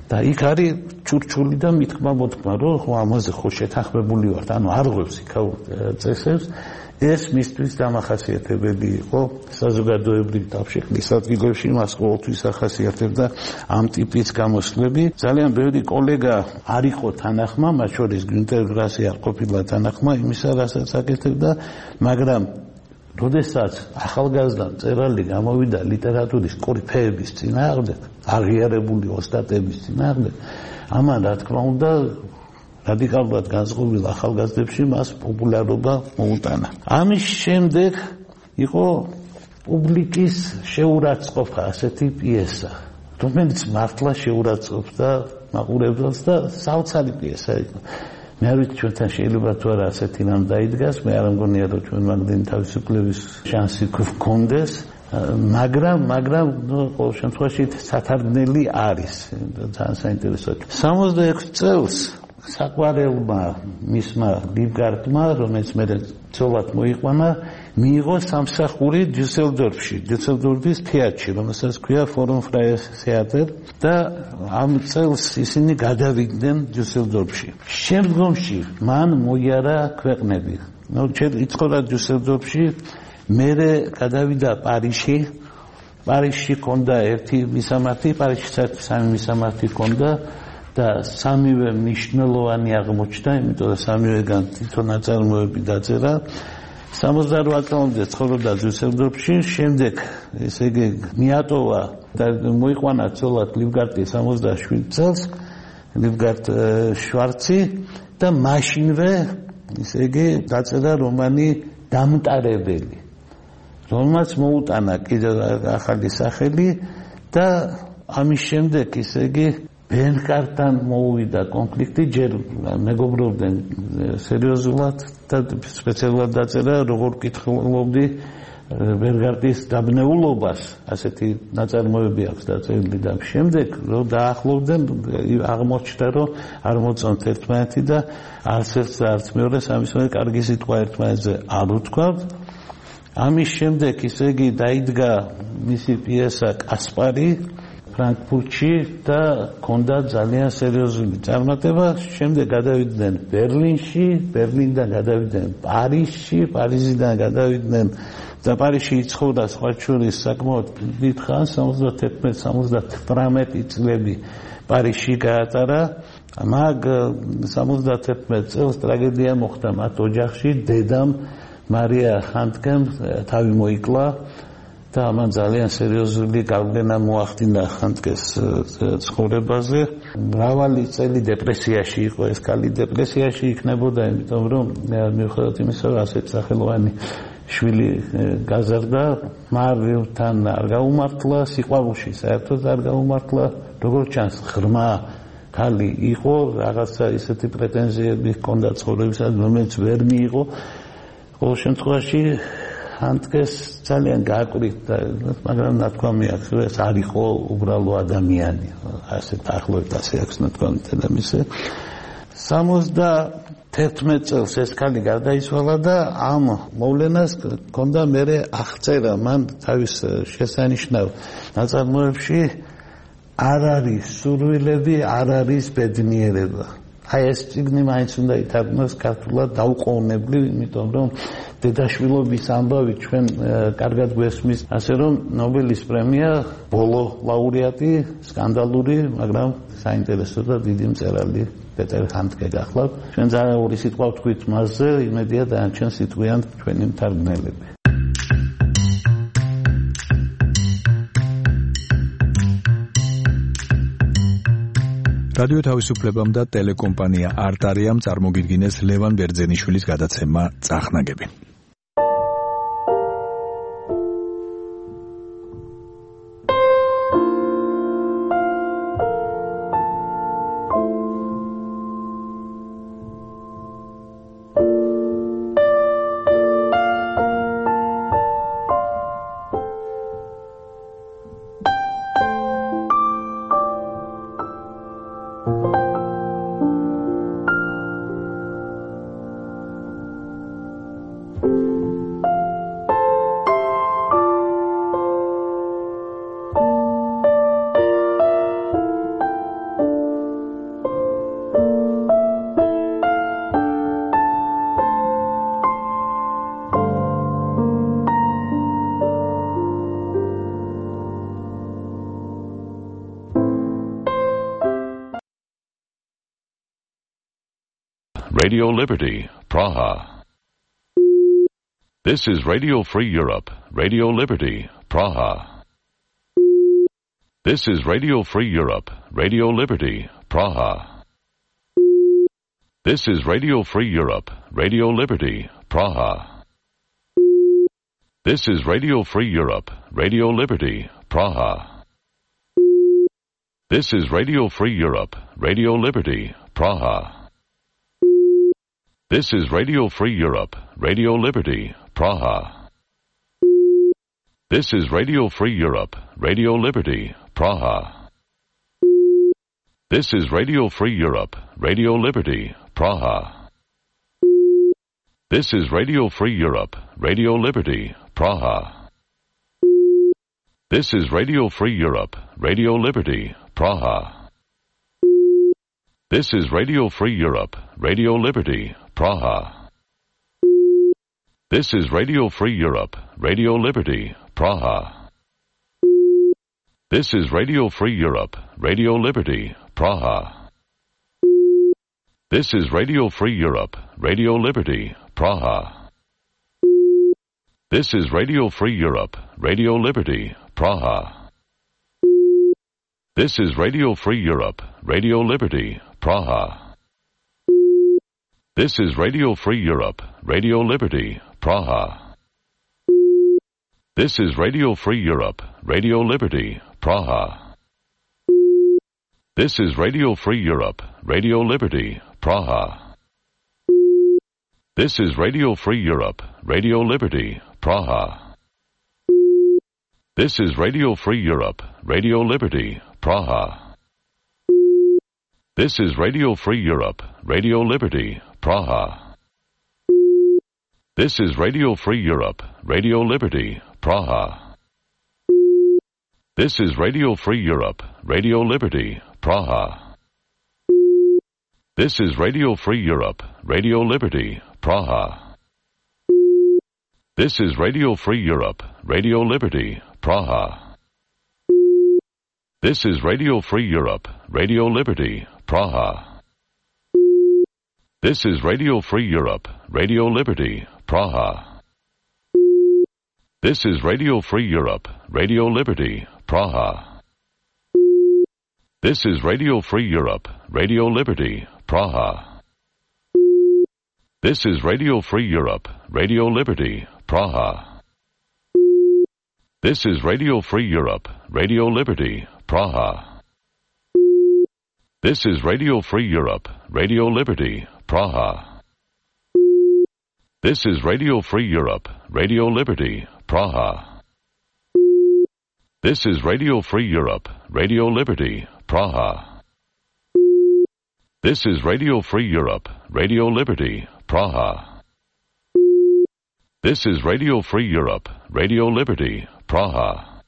და იქ არის ჩურჩული და მithkma მოთქმა, რომ ხო ამაზე ხო შეთანხმებული ვართ, ანუ არ ღვევს იქაურ წესებს. ეს მისთვის დამახასიათებელი იყო საზოგადოებრივ თავშეყრის ადგილებში, მას ყოველთვის ახასიათებდა ამ ტიპის გამოსვლები. ძალიან ბევრი კოლეგა არ იყო თანახმა, მათ შორის გიუნტერ გრასი არ ყოფილა თანახმა იმისა, რასაც აკეთებდა, მაგრამ როდესაც ახალგაზრდა მწერალი გამოვიდა ლიტერატურის კორიფეების წინააღმდეგ, აღიარებული ოსტატების წინააღმდეგ, ამან რა თქმა უნდა რადიკალურად განსხვავებულ ახალგაზრდებში მას პოპულარობა მოუტანა. ამის შემდეგ იყო პუბლიკის შეურაცხყოფა ასეთი პიესა, რომელიც მართლა შეურაცხყოფდა მაყურებელს და საოცარი პიესა იყო. მე არ ვიცი ჩვენთან შეიძლება თუ არა ასეთი რამ დაიდგას, მე არ მგონია რომ ჩვენ მაგდენი თავისუფლების შანსი გვქონდეს, მაგრამ ყოველ შემთხვევაში სათარგმნელი არის, ძალიან საინტერესოა. 66 წელს საყვარელმა მისმა ლივგარტმა, რომელიც მე ცოლად მოიყვანა, მიიღო სამსახური დიუსელდორფის თეატრში, რომელსაც ქვია Forum Freies Theater და ამ წელს ისინი გადავიდნენ დიუსელდორფში. შემდგომში მან მოიარა ქვეყნები. იცხოვრა დიუსელდორფში, მერე გადავიდა პარიზში. პარიზში ჰქონდა ერთი მისამართი, პარიზშიც სამი მისამართი ჰქონდა. და სამივე მნიშვნელოვანი აღმოჩნდა, იმიტომ რომ სამივეგან თვითონ ნაწარმოები დაწერა. 68 წლამდე ცხოვრობდა დიუსელდორფში, შემდეგ ესე იგი მიატოვა და მოიყვანა ცოლად ლივგარტი 67 წელს, ლივგარტ შვარცი და მაშინვე ესე იგი დაწერა რომანი დამტარებელი, რომელმაც მოუტანა კიდევ ახალი სახელი და ამის შემდეგ ესე იგი ბენკართან მოუვიდა კონფლიქტი, ჯერ მეგობრობდნენ სერიოზულად და სპეციალურად დაწერა, როგორ კითხულობდი ბენკარტის დაბნეულობას, ასეთი ნაწარმოები აქვს დაწერილი და შემდეგ რომ დაახლოვდნენ, აღმოჩნდა რომ არ მოწონთ ერთმანეთი და არც ერთს და არც მეორეს ამისმე კარგი სიტყვა ერთმანეთზე არ უთქვათ. ამის შემდეგ ისე იგი დაიდგა მისი პიესა კასპარი ფრანკფურტში და ჰქონდა ძალიან სერიოზული წარმატება. შემდეგ გადავიდნენ ბერლინში, ბერლინიდან გადავიდნენ პარიზში, პარიზიდან გადავიდნენ და პარიზში იცხოვრა სხვა შორის საკმაოდ დიდ ხანს, 71-78 წლები პარიზში გაატარა. მაგ 71 წელს ტრაგედია მოხდა მათ ოჯახში, დედამ მარია ხანდკემ თავი მოიკლა და ამან ძალიან სერიოზული გავლენა მოახდინა ხანდკეს ცხოვრებაზე. მრავალი წელი დეპრესიაში იყო, ეს ქალი დეპრესიაში იქნებოდა, იმიტომ რომ მიუხედავად იმისა, რომ ასეთი სახელოვანი შვილი გაზარდა, მარილთან არ გაუმართლა, სიყვარულში საერთოდ არ გაუმართლა, როგორც ჩანს ღრმა ქალი იყო, რაღაცა ისეთი პრეტენზიები ჰქონდა ცხოვრებისას, რომელიც ვერ მიიღო. ყოველ შემთხვევაში ხანდკეს ძალიან გააკვირდა, მაგრამ ნათქვამი აქვს, რომ ეს არ იყო უბრალო ადამიანი, ასე დაახლოებით ასე აქვს ნათქვამი დედამისზე. 71 წელს ეს ქალი გარდაიცვალა და ამ მოვლენას ჰქონდა მერე აღწერა მან თავის შესანიშნავ ნაწარმოებში არ არის სურვილები, არ არის ბედნიერება. აი ეს წიგნი მაინც უნდა ითარგმნოს ქართულად დაუყოვნებლივ, იმიტომ რომ დედაშვილობის ამბავი ჩვენ კარგად გვესმის, ასე რომ ნობელის პრემია, ბოლო ლაურეატი, სკანდალური, მაგრამ საინტერესო და დიდი მწერალი პეტერ ჰანდკე გახლავთ. ჩვენ ძალიან ორი სიტყვა ვთქვით მასზე, იმედია დანარჩენს იტყვიან ჩვენი მთარგმნელები. რადიო თავისუფლებამ და ტელეკომპანია არტარიამ წარმოგიდგინეს ლევან ბერძენიშვილის გადაცემა წახნაგები. Radio Liberty, Praha. This is Radio Free Europe, Radio Liberty, Praha. This is Radio Free Europe, Radio Liberty, Praha. This is Radio Free Europe, Radio Liberty, Praha. This is Radio Free Europe, Radio Liberty, Praha. This is Radio Free Europe, Radio Liberty, Praha. This is Radio Free Europe, Radio Liberty, Praha. This is Radio Free Europe, Radio Liberty, Praha. This is Radio Free Europe, Radio Liberty, Praha. This is Radio Free Europe, Radio Liberty, Praha. This is Radio Free Europe, Radio Liberty, Praha. This is Radio Free Europe, Radio Liberty, Praha. This is Radio Free Europe, Radio Liberty, Praha. This is Radio Free Europe, Radio Liberty, Praha. This is Radio Free Europe, Radio Liberty, Praha. This is Radio Free Europe, Radio Liberty, Praha. This is Radio Free Europe, Radio Liberty, Praha. This is Radio Free Europe, Radio Liberty, Praha. This is Radio Free Europe, Radio Liberty, Praha. This is Radio Free Europe, Radio Liberty, Praha. This is Radio Free Europe, Radio Liberty, Praha. This is Radio Free Europe, Radio Liberty, Praha. This is Radio Free Europe, Radio Liberty, Praha. This is Radio Free Europe, Radio Liberty, Praha. This is Radio Free Europe, Radio Liberty, Praha. This is Radio Free Europe, Radio Liberty, Praha. This is Radio Free Europe, Radio Liberty, Praha. This is Radio Free Europe, Radio Liberty, Praha. This is Radio Free Europe, Radio Liberty, Praha. This is Radio Free Europe, Radio Liberty, Praha. This is Radio Free Europe, Radio Liberty, Praha. This is Radio Free Europe, Radio Liberty, Praha. This is Radio Free Europe, Radio Liberty, Praha. This is Radio Free Europe, Radio Liberty, Praha. This is Radio Free Europe, Radio Liberty, Praha. This is Radio Free Europe, Radio Liberty, Praha. This is Radio Free Europe, Radio Liberty, Praha. This is Radio Free Europe, Radio Liberty, Praha.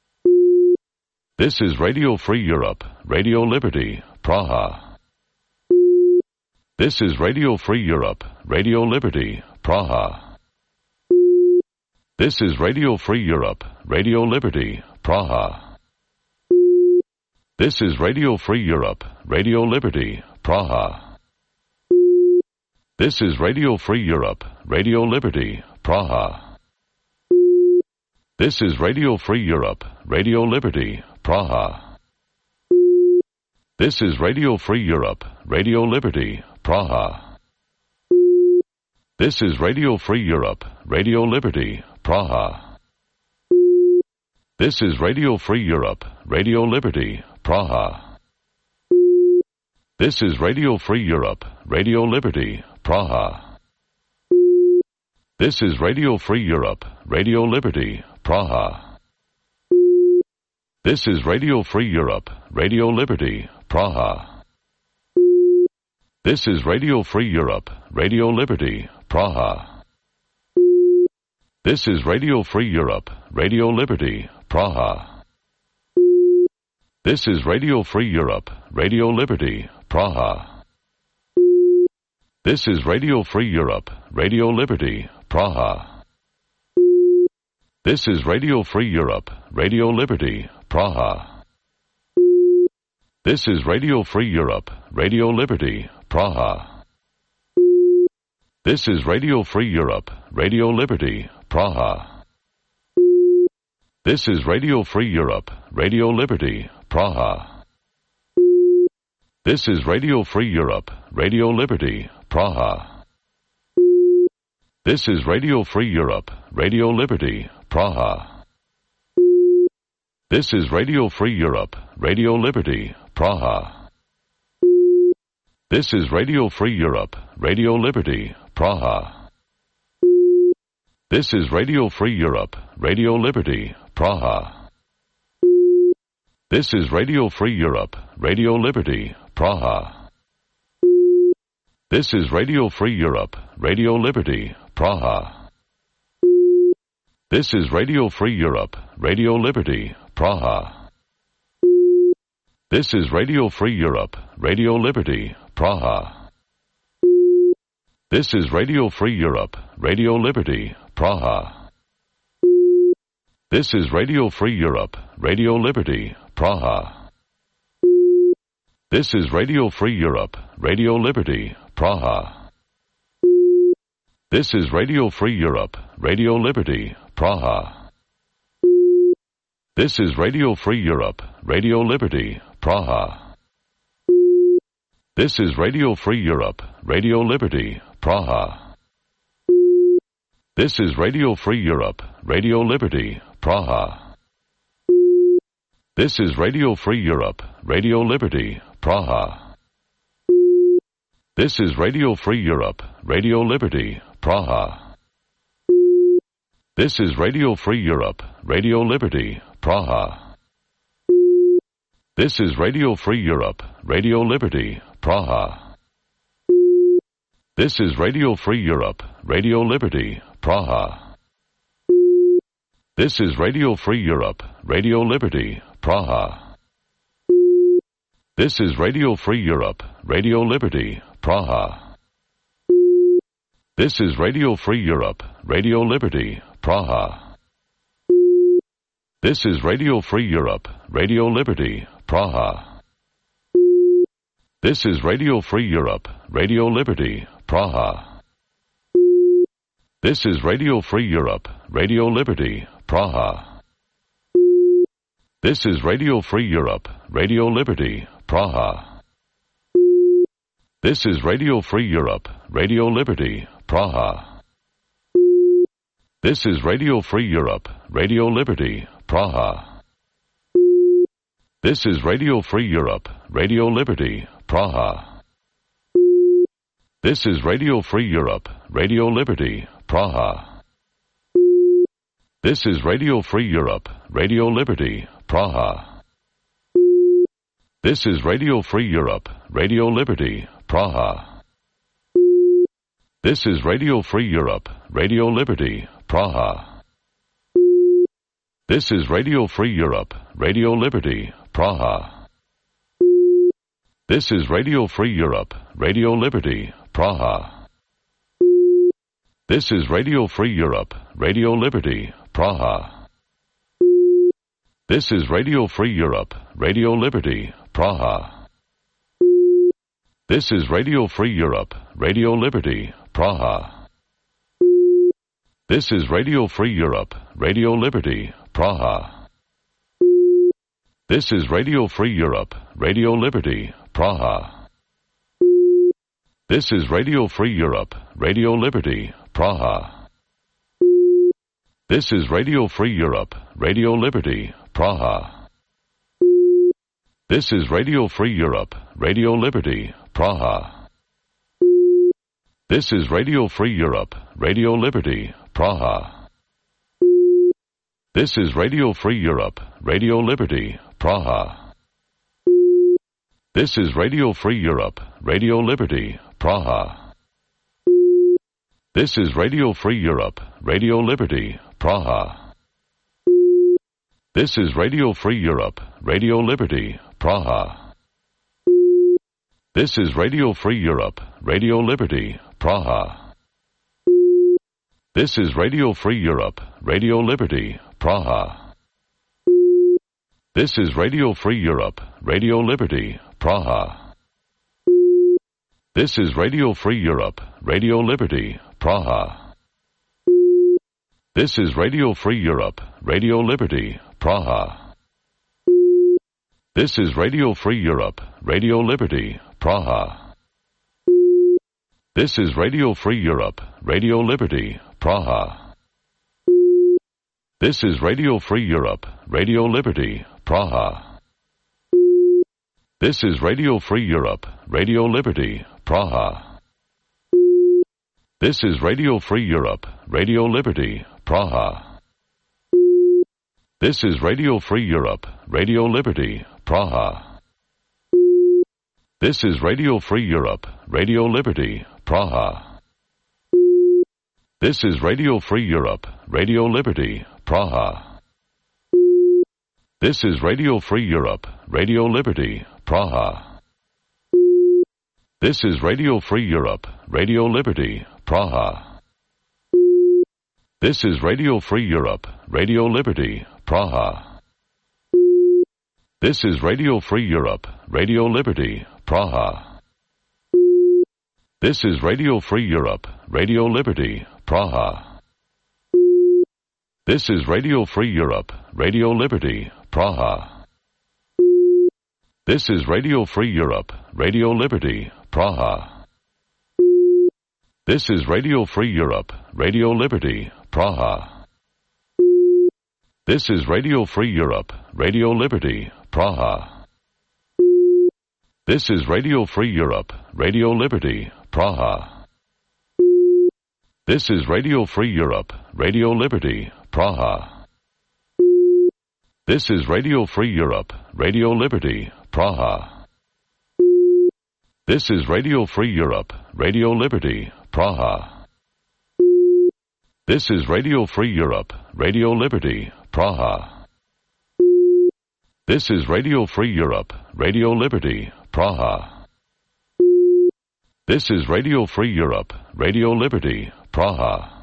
This is Radio Free Europe, Radio Liberty, Praha. This is Radio Free Europe, Radio Liberty, Praha. This is Radio Free Europe, Radio Liberty, Praha. This is Radio Free Europe, Radio Liberty, Praha. This is Radio Free Europe, Radio Liberty, Praha. This is Radio Free Europe, Radio Liberty, Praha. This is Radio Free Europe, Radio Liberty, Praha. This is Radio Free Europe, Radio Liberty, Praha. This is Radio Free Europe, Radio Liberty, Praha. This is Radio Free Europe, Radio Liberty, Praha. This is Radio Free Europe, Radio Liberty, Praha. This is Radio Free Europe, Radio Liberty, Praha. This is Radio Free Europe, Radio Liberty, Praha. This is Radio Free Europe, Radio Liberty, Praha. This is Radio Free Europe, Radio Liberty, Praha. This is Radio Free Europe, Radio Liberty, Praha. This is Radio Free Europe, Radio Liberty, Praha. This is Radio Free Europe, Radio Liberty, Praha. This is Radio Free Europe, Radio Liberty, Praha. This is Radio Free Europe, Radio Liberty, Praha. This is Radio Free Europe, Radio Liberty, Praha. This is Radio Free Europe, Radio Liberty, Praha. This is Radio Free Europe, Radio Liberty, Praha. This is Radio Free Europe, Radio Liberty, Praha. This is Radio Free Europe, Radio Liberty, Praha. This is Radio Free Europe, Radio Liberty, Praha. This is Radio Free Europe, Radio Liberty, Praha. This is Radio Free Europe, Radio Liberty, Praha. This is Radio Free Europe, Radio Liberty, Praha. This is Radio Free Europe, Radio Liberty, Praha. This is Radio Free Europe, Radio Liberty, Praha. This is Radio Free Europe, Radio Liberty, Praha. This is Radio Free Europe, Radio Liberty, Praha. This is Radio Free Europe, Radio Liberty, Praha. This is Radio Free Europe, Radio Liberty, Praha. This is Radio Free Europe, Radio Liberty, Praha. This is Radio Free Europe, Radio Liberty, Praha. This is Radio Free Europe, Radio Liberty, Praha. This is Radio Free Europe, Radio Liberty, Praha. This is Radio Free Europe, Radio Liberty, Praha. This is Radio Free Europe, Radio Liberty, Praha. This is Radio Free Europe, Radio Liberty, Praha. This is Radio Free Europe, Radio Liberty, Praha. This is Radio Free Europe, Radio Liberty, Praha. This is Radio Free Europe, Radio Liberty, Praha. This is Radio Free Europe, Radio Liberty, Praha. This is Radio Free Europe, Radio Liberty, Praha. This is Radio Free Europe, Radio Liberty, Praha. This is Radio Free Europe, Radio Liberty, Praha. This is Radio Free Europe, Radio Liberty, Praha. This is Radio Free Europe, Radio Liberty, Praha. This is Radio Free Europe, Radio Liberty, Praha. This is Radio Free Europe, Radio Liberty, Praha. This is Radio Free Europe, Radio Liberty, Praha. This is Radio Free Europe, Radio Liberty, Praha. This is Radio Free Europe, Radio Liberty, Praha. This is Radio Free Europe, Radio Liberty, Praha. This is Radio Free Europe, Radio Liberty, Praha. This is Radio Free Europe, Radio Liberty, Praha. This is Radio Free Europe, Radio Liberty, Praha. This is Radio Free Europe, Radio Liberty, Praha. This is Radio Free Europe, Radio Liberty, Praha. This is Radio Free Europe, Radio Liberty, Praha. This is Radio Free Europe, Radio Liberty, Praha. This is Radio Free Europe, Radio Liberty, Praha. This is Radio Free Europe, Radio Liberty, Praha. This is Radio Free Europe, Radio Liberty, Praha. This is Radio Free Europe, Radio Liberty, Praha. This is Radio Free Europe, Radio Liberty, Praha. This is Radio Free Europe, Radio Liberty, Praha. This is Radio Free Europe, Radio Liberty, Praha. This is Radio Free Europe, Radio Liberty, Praha. This is Radio Free Europe, Radio Liberty, Praha. This is Radio Free Europe, Radio Liberty, Praha. This is Radio Free Europe, Radio Liberty, Praha. This is Radio Free Europe, Radio Liberty, Praha. This is Radio Free Europe, Radio Liberty, Praha. This is Radio Free Europe, Radio Liberty, Praha. This is Radio Free Europe, Radio Liberty, Praha. This is Radio Free Europe, Radio Liberty, Praha. This is Radio Free Europe, Radio Liberty, Praha. This is Radio Free Europe, Radio Liberty, Praha. This is Radio Free Europe, Radio Liberty, Praha. This is Radio Free Europe, Radio Liberty, Praha. This is Radio Free Europe, Radio Liberty, Praha. This is Radio Free Europe, Radio Liberty, Praha. This is Radio Free Europe, Radio Liberty, Praha. This is Radio Free Europe, Radio Liberty, Praha. This is Radio Free Europe, Radio Liberty, Praha. This is Radio Free Europe, Radio Liberty, Praha. This is Radio Free Europe, Radio Liberty, Praha. This is Radio Free Europe, Radio Liberty, Praha. This is Radio Free Europe, Radio Liberty, Praha. This is Radio Free Europe, Radio Liberty, Praha. This is Radio Free Europe, Radio Liberty, Praha. This is Radio Free Europe, Radio Liberty, Praha. This is Radio Free Europe, Radio Liberty, Praha. This is Radio Free Europe, Radio Liberty, Praha. This is Radio Free Europe, Radio Liberty, Praha.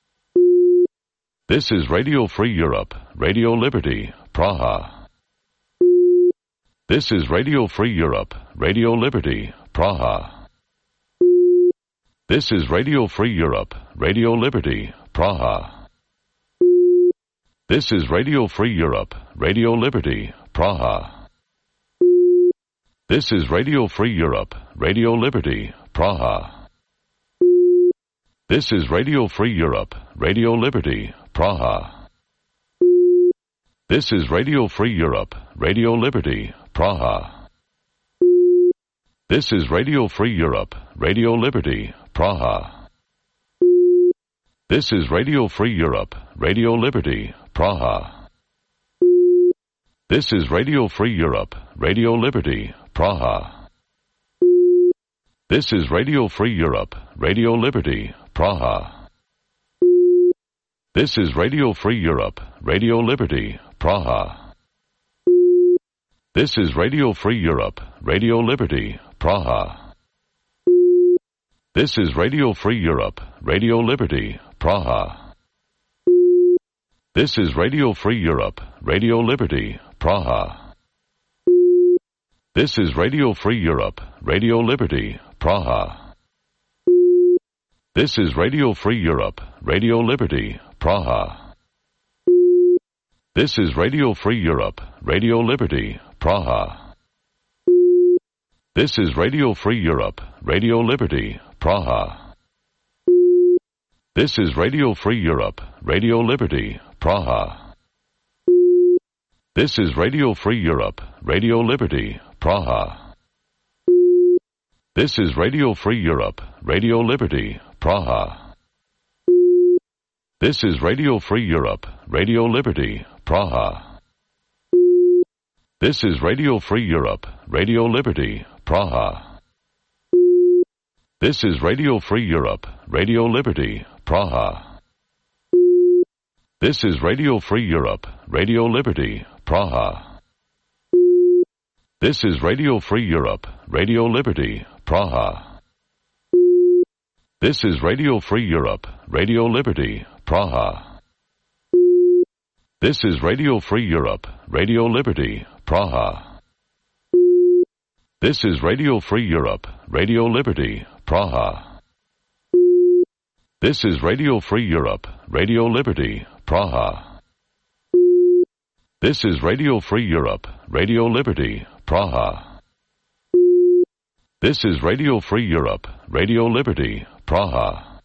This is Radio Free Europe, Radio Liberty, Praha. This is Radio Free Europe, Radio Liberty, Praha. This is Radio Free Europe, Radio Liberty, Praha. This is Radio Free Europe, Radio Liberty, Praha. This is Radio Free Europe, Radio Liberty, Praha. This is Radio Free Europe, Radio Liberty, Praha. This is Radio Free Europe, Radio Liberty, Praha. This is Radio Free Europe, Radio Liberty, Praha. This is Radio Free Europe, Radio Liberty, Praha. This is Radio Free Europe, Radio Liberty, Praha. This is Radio Free Europe, Radio Liberty, Praha. This is Radio Free Europe, Radio Liberty, Praha. This is Radio Free Europe, Radio Liberty, Praha. This is Radio Free Europe, Radio Liberty, Praha. This is Radio Free Europe, Radio Liberty, Praha. This is Radio Free Europe, Radio Liberty, Praha. This is Radio Free Europe, Radio Liberty, Praha. This is Radio Free Europe, Radio Liberty, Praha. This is Radio Free Europe, Radio Liberty, Praha. This is Radio Free Europe, Radio Liberty, Praha. This is Radio Free Europe, Radio Liberty, Praha. This is Radio Free Europe, Radio Liberty, Praha. This is Radio Free Europe, Radio Liberty, Praha. This is Radio Free Europe, Radio Liberty, Praha. This is Radio Free Europe, Radio Liberty, Praha. This is Radio Free Europe, Radio Liberty, Praha. This is Radio Free Europe, Radio Liberty, Praha. This is Radio Free Europe, Radio Liberty, Praha. This is Radio Free Europe, Radio Liberty, Praha. This is Radio Free Europe, Radio Liberty, Praha. This is Radio Free Europe, Radio Liberty, Praha. This is Radio Free Europe, Radio Liberty, Praha. This is Radio Free Europe, Radio Liberty, Praha.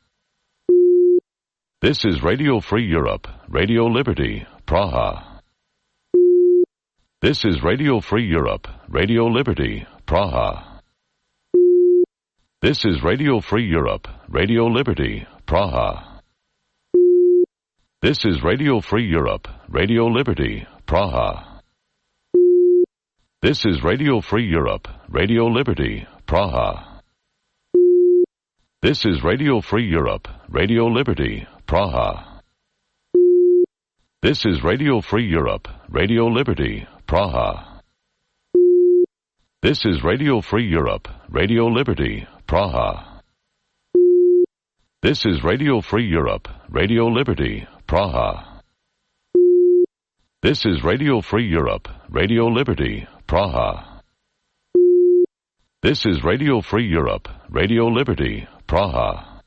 This is Radio Free Europe, Radio Liberty, Praha. This is Radio Free Europe, Radio Liberty, Praha. This is Radio Free Europe, Radio Liberty, Praha. This is Radio Free Europe, Radio Liberty, Praha. This is Radio Free Europe, Radio Liberty, Praha. This is Radio Free Europe, Radio Liberty, Praha. This is Radio Free Europe, Radio Liberty, Praha. This is Radio Free Europe, Radio Liberty, Praha. This is Radio Free Europe, Radio Liberty, Praha. This is Radio Free Europe, Radio Liberty, Praha. This is Radio Free Europe, Radio Liberty, Praha.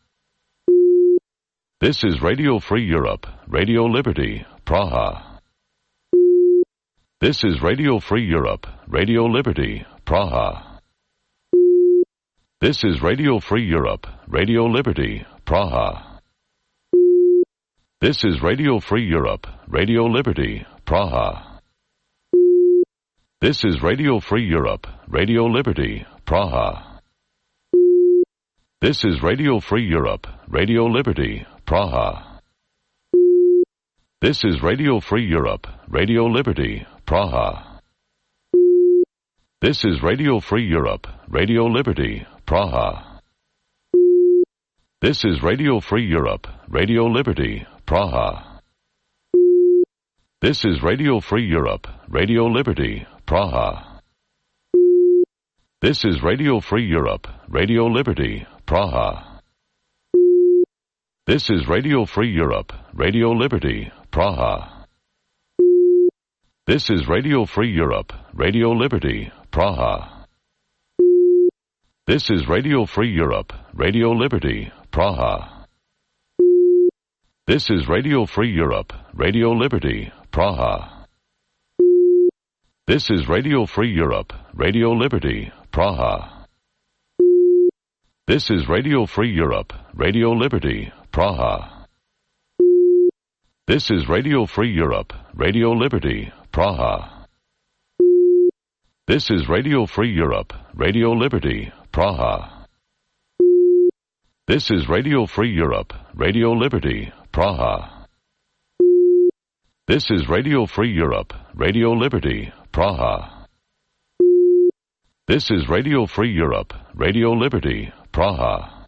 This is Radio Free Europe, Radio Liberty, Praha. This is Radio Free Europe, Radio Liberty, Praha. This is Radio Free Europe, Radio Liberty, Praha. This is Radio Free Europe, Radio Liberty, Praha. This is Radio Free Europe, Radio Liberty, Praha. This is Radio Free Europe, Radio Liberty, Praha. This is Radio Free Europe, Radio Liberty, Praha. This is Radio Free Europe, Radio Liberty, Praha. This is Radio Free Europe, Radio Liberty, Praha. This is Radio Free Europe, Radio Liberty, Praha. This is Radio Free Europe, Radio Liberty, Praha. This is Radio Free Europe, Radio Liberty, Praha. This is Radio Free Europe, Radio Liberty, Praha. This is Radio Free Europe, Radio Liberty, Praha. This is Radio Free Europe, Radio Liberty, Praha. This is Radio Free Europe, Radio Liberty, Praha. This is Radio Free Europe, Radio Liberty, Praha. This is Radio Free Europe, Radio Liberty, Praha. This is Radio Free Europe, Radio Liberty, Praha. This is Radio Free Europe, Radio Liberty, Praha. This is Radio Free Europe, Radio Liberty, Praha. This is Radio Free Europe, Radio Liberty, Praha.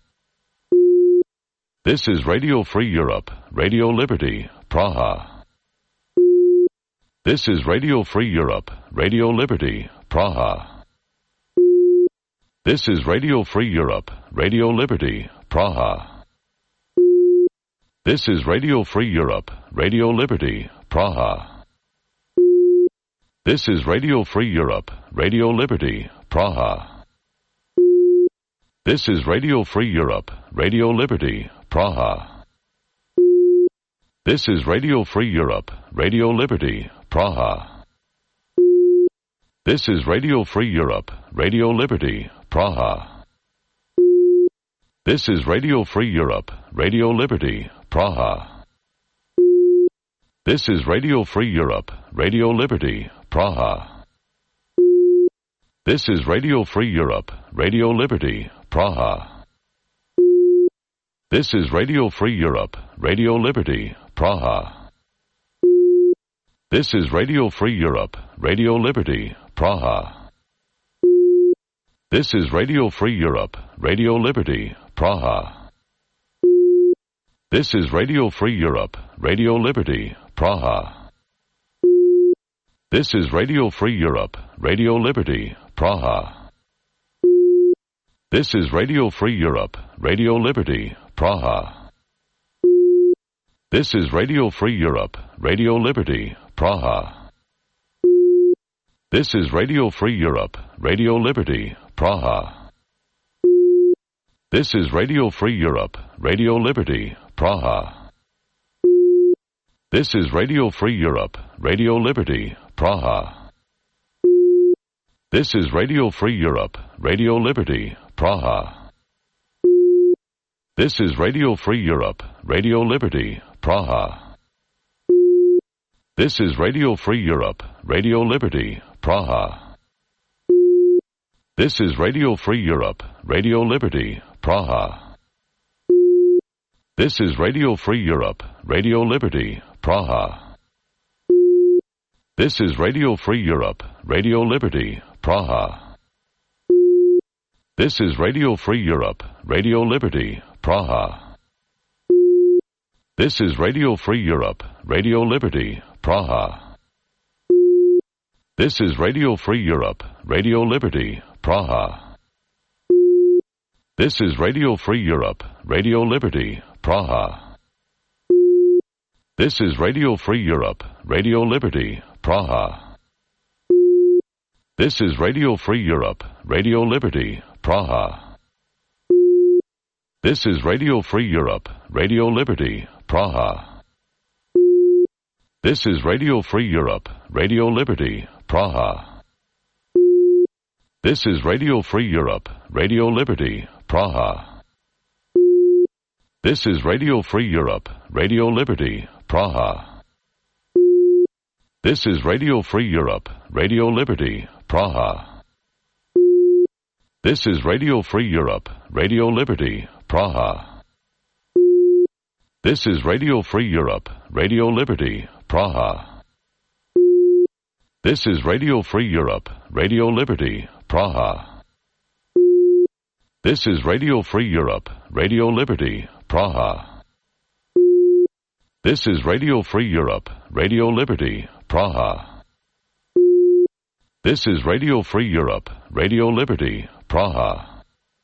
This is Radio Free Europe, Radio Liberty, Praha. This is Radio Free Europe, Radio Liberty, Praha. This is Radio Free Europe, Radio Liberty, Praha. This is Radio Free Europe, Radio Liberty, Praha. This is Radio Free Europe, Radio Liberty, Praha. This is Radio Free Europe, Radio Liberty, Praha. This is Radio Free Europe, Radio Liberty, Praha. This is Radio Free Europe, Radio Liberty, Praha. This is Radio Free Europe, Radio Liberty, Praha. This is Radio Free Europe, Radio Liberty, Praha. This is Radio Free Europe, Radio Liberty, Praha. This is Radio Free Europe, Radio Liberty, Praha. This is Radio Free Europe, Radio Liberty, Praha. This is Radio Free Europe, Radio Liberty, Praha. This is Radio Free Europe, Radio Liberty, Praha. This is Radio Free Europe, Radio Liberty, Praha. This is Radio Free Europe, Radio Liberty, Praha. This is Radio Free Europe, Radio Liberty, Praha. This is Radio Free Europe, Radio Liberty, Praha. This is Radio Free Europe, Radio Liberty, Praha. This is Radio Free Europe, Radio Liberty, Praha. This is Radio Free Europe, Radio Liberty, Praha. This is Radio Free Europe, Radio Liberty, Praha. This is Radio Free Europe, Radio Liberty, Praha. This is Radio Free Europe, Radio Liberty, Praha. This is Radio Free Europe, Radio Liberty, Praha. This is Radio Free Europe, Radio Liberty, Praha. This is Radio Free Europe, Radio Liberty, Praha. This is Radio Free Europe, Radio Liberty, Praha. This is Radio Free Europe, Radio Liberty, Praha. This is Radio Free Europe, Radio Liberty, Praha. This is Radio Free Europe, Radio Liberty, Praha. This is Radio Free Europe, Radio Liberty, Praha. This is Radio Free Europe, Radio Liberty, Praha. This is Radio Free Europe, Radio Liberty, Praha. This is Radio Free Europe, Radio Liberty, Praha. This is Radio Free Europe, Radio Liberty, Praha. This is Radio Free Europe, Radio Liberty, Praha. This is Radio Free Europe, Radio Liberty, Praha. This is Radio Free Europe, Radio Liberty, Praha. This is Radio Free Europe, Radio Liberty, Praha. This is Radio Free Europe, Radio Liberty, Praha. This is Radio Free Europe, Radio Liberty, Praha. This is Radio Free Europe, Radio Liberty, Praha.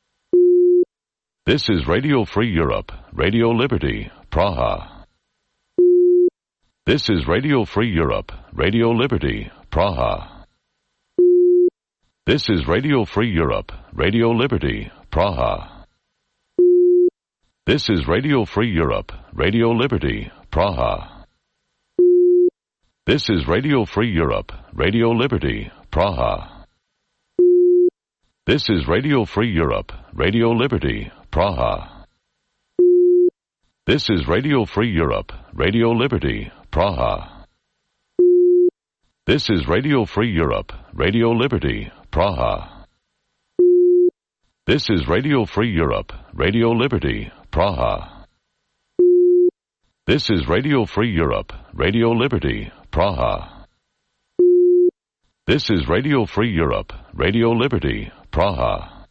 This is Radio Free Europe, Radio Liberty, Praha. This is Radio Free Europe, Radio Liberty, Praha. This is Radio Free Europe, Radio Liberty, Praha. This is Radio Free Europe, Radio Liberty, Praha. This is Radio Free Europe, Radio Liberty, Praha. This is Radio Free Europe, Radio Liberty, Praha. This is Radio Free Europe, Radio Liberty, Praha. This is Radio Free Europe, Radio Liberty, Praha. This is Radio Free Europe, Radio Liberty, Praha. This is Radio Free Europe, Radio Liberty, Praha. This is Radio Free Europe, Radio Liberty, Praha.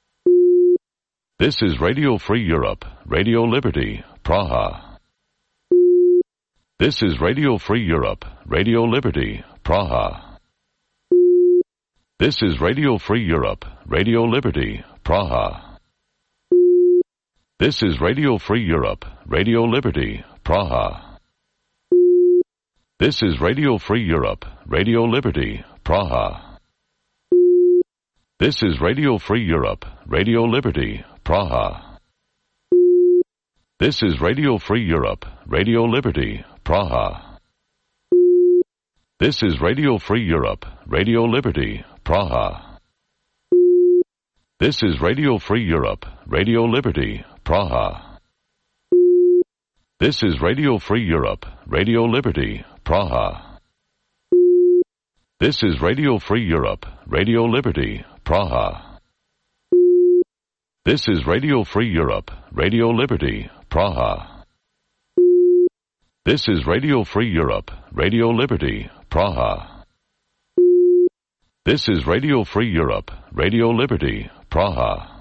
This is Radio Free Europe, Radio Liberty, Praha. This is Radio Free Europe, Radio Liberty, Praha. This is Radio Free Europe, Radio Liberty, Praha. This is Radio Free Europe, Radio Liberty, Praha. This is Radio Free Europe, Radio Liberty, Praha. This is Radio Free Europe, Radio Liberty, Praha. This is Radio Free Europe, Radio Liberty, Praha. This is Radio Free Europe, Radio Liberty, Praha. This is Radio Free Europe, Radio Liberty, Praha. This is Radio Free Europe, Radio Liberty, Praha. This is Radio Free Europe, Radio Liberty, Praha. This is Radio Free Europe, Radio Liberty, Praha. This is Radio Free Europe, Radio Liberty, Praha. This is Radio Free Europe, Radio Liberty, Praha.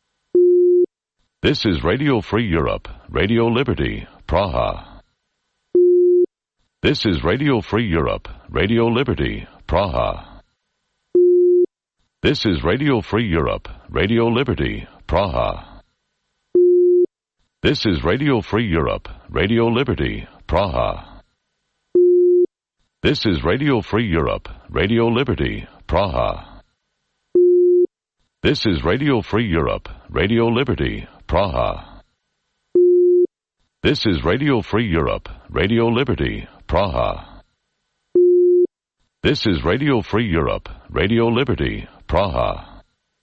This is Radio Free Europe, Radio Liberty, Praha. This is Radio Free Europe, Radio Liberty, Praha. This is Radio Free Europe, Radio Liberty, Praha. This is Radio Free Europe, Radio Liberty, Praha. This is Radio Free Europe, Radio Liberty, Praha. This is Radio Free Europe, Radio Liberty, Praha. This is Radio Free Europe, Radio Liberty, Praha. This is Radio Free Europe, Radio Liberty, Praha.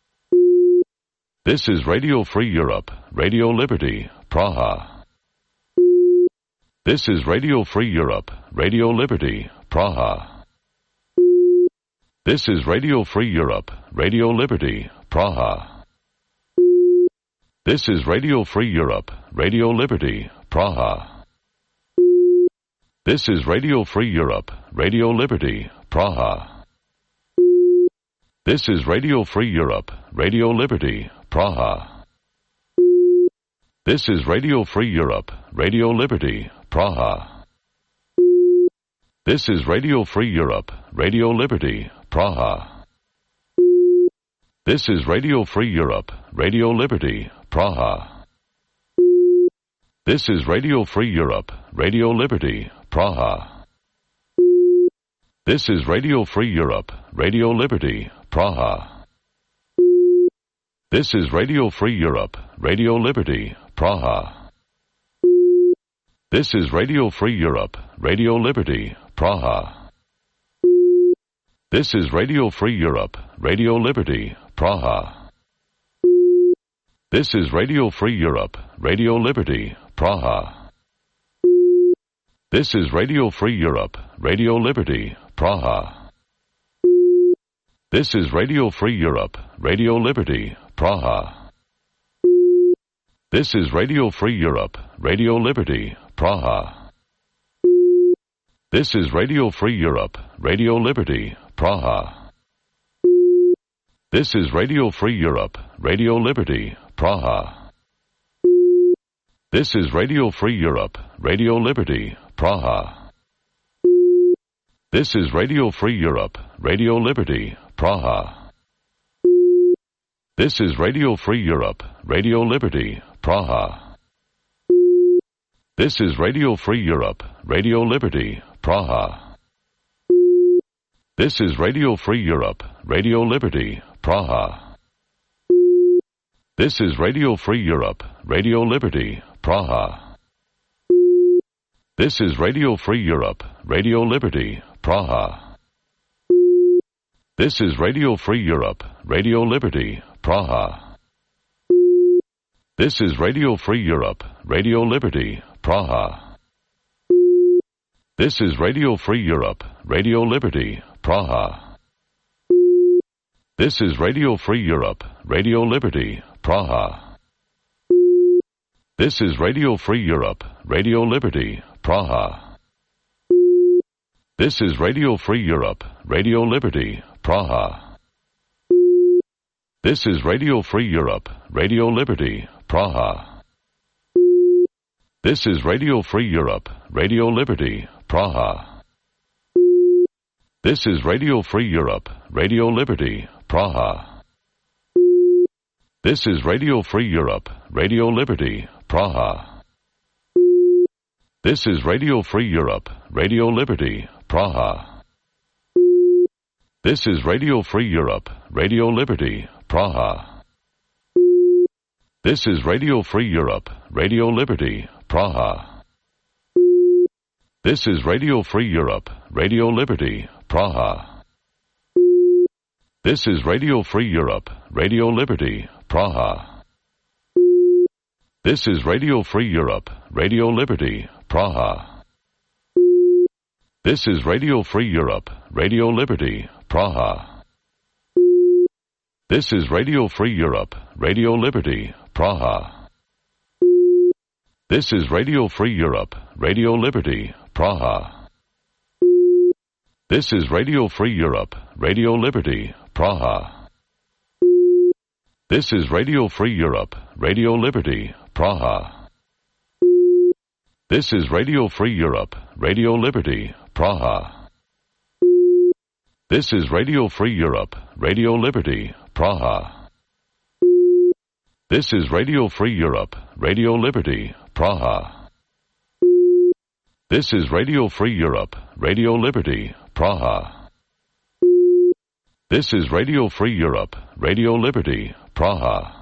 This is Radio Free Europe, Radio Liberty, Praha. This is Radio Free Europe, Radio Liberty, Praha. This is Radio Free Europe, Radio Liberty, Praha. This is Radio Free Europe, Radio Liberty, Praha. This is Radio Free Europe, Radio Liberty, Praha. This is Radio Free Europe, Radio Liberty, Praha. This is Radio Free Europe, Radio Liberty, Praha. This is Radio Free Europe, Radio Liberty, Praha. This is Radio Free Europe, Radio Liberty, Praha. This is Radio Free Europe, Radio Liberty, Praha. This is Radio Free Europe, Radio Liberty, Praha. This is Radio Free Europe, Radio Liberty, Praha. This is Radio Free Europe, Radio Liberty, Praha. This is Radio Free Europe, Radio Liberty, Praha. This is Radio Free Europe, Radio Liberty, Praha. This is Radio Free Europe, Radio Liberty, Praha. This is Radio Free Europe, Radio Liberty, Praha. This is Radio Free Europe, Radio Liberty, Praha. This is Radio Free Europe, Radio Liberty, Praha. This is Radio Free Europe, Radio Liberty, Praha. This is Radio Free Europe, Radio Liberty, Praha. This is Radio Free Europe, Radio Liberty, Praha. This is Radio Free Europe, Radio Liberty, Praha. This is Radio Free Europe, Radio Liberty, Praha. This is Radio Free Europe, Radio Liberty, Praha. This is Radio Free Europe, Radio Liberty, Praha. This is Radio Free Europe, Radio Liberty, Praha. This is Radio Free Europe, Radio Liberty, Praha. This is Radio Free Europe, Radio Liberty, Praha. This is Radio Free Europe, Radio Liberty, Praha. This is Radio Free Europe, Radio Liberty, Praha. This is Radio Free Europe, Radio Liberty, Praha. This is Radio Free Europe, Radio Liberty, Praha. This is Radio Free Europe, Radio Liberty, Praha. This is Radio Free Europe, Radio Liberty, Praha. This is Radio Free Europe, Radio Liberty, Praha. This is Radio Free Europe, Radio Liberty, Praha. This is Radio Free Europe, Radio Liberty, Praha. This is Radio Free Europe, Radio Liberty, Praha. This is Radio Free Europe, Radio Liberty, Praha. This is Radio Free Europe, Radio Liberty, Praha. This is Radio Free Europe, Radio Liberty, Praha. This is Radio Free Europe, Radio Liberty, Praha. This is Radio Free Europe, Radio Liberty, Praha. This is Radio Free Europe, Radio Liberty, Praha. This is Radio Free Europe, Radio Liberty, Praha. This is Radio Free Europe, Radio Liberty, Praha. This is Radio Free Europe, Radio Liberty, Praha. This is Radio Free Europe, Radio Liberty, Praha. This is Radio Free Europe, Radio Liberty, Praha. This is Radio Free Europe, Radio Liberty, Praha. This is Radio Free Europe, Radio Liberty, Praha. This is Radio Free Europe, Radio Liberty, Praha.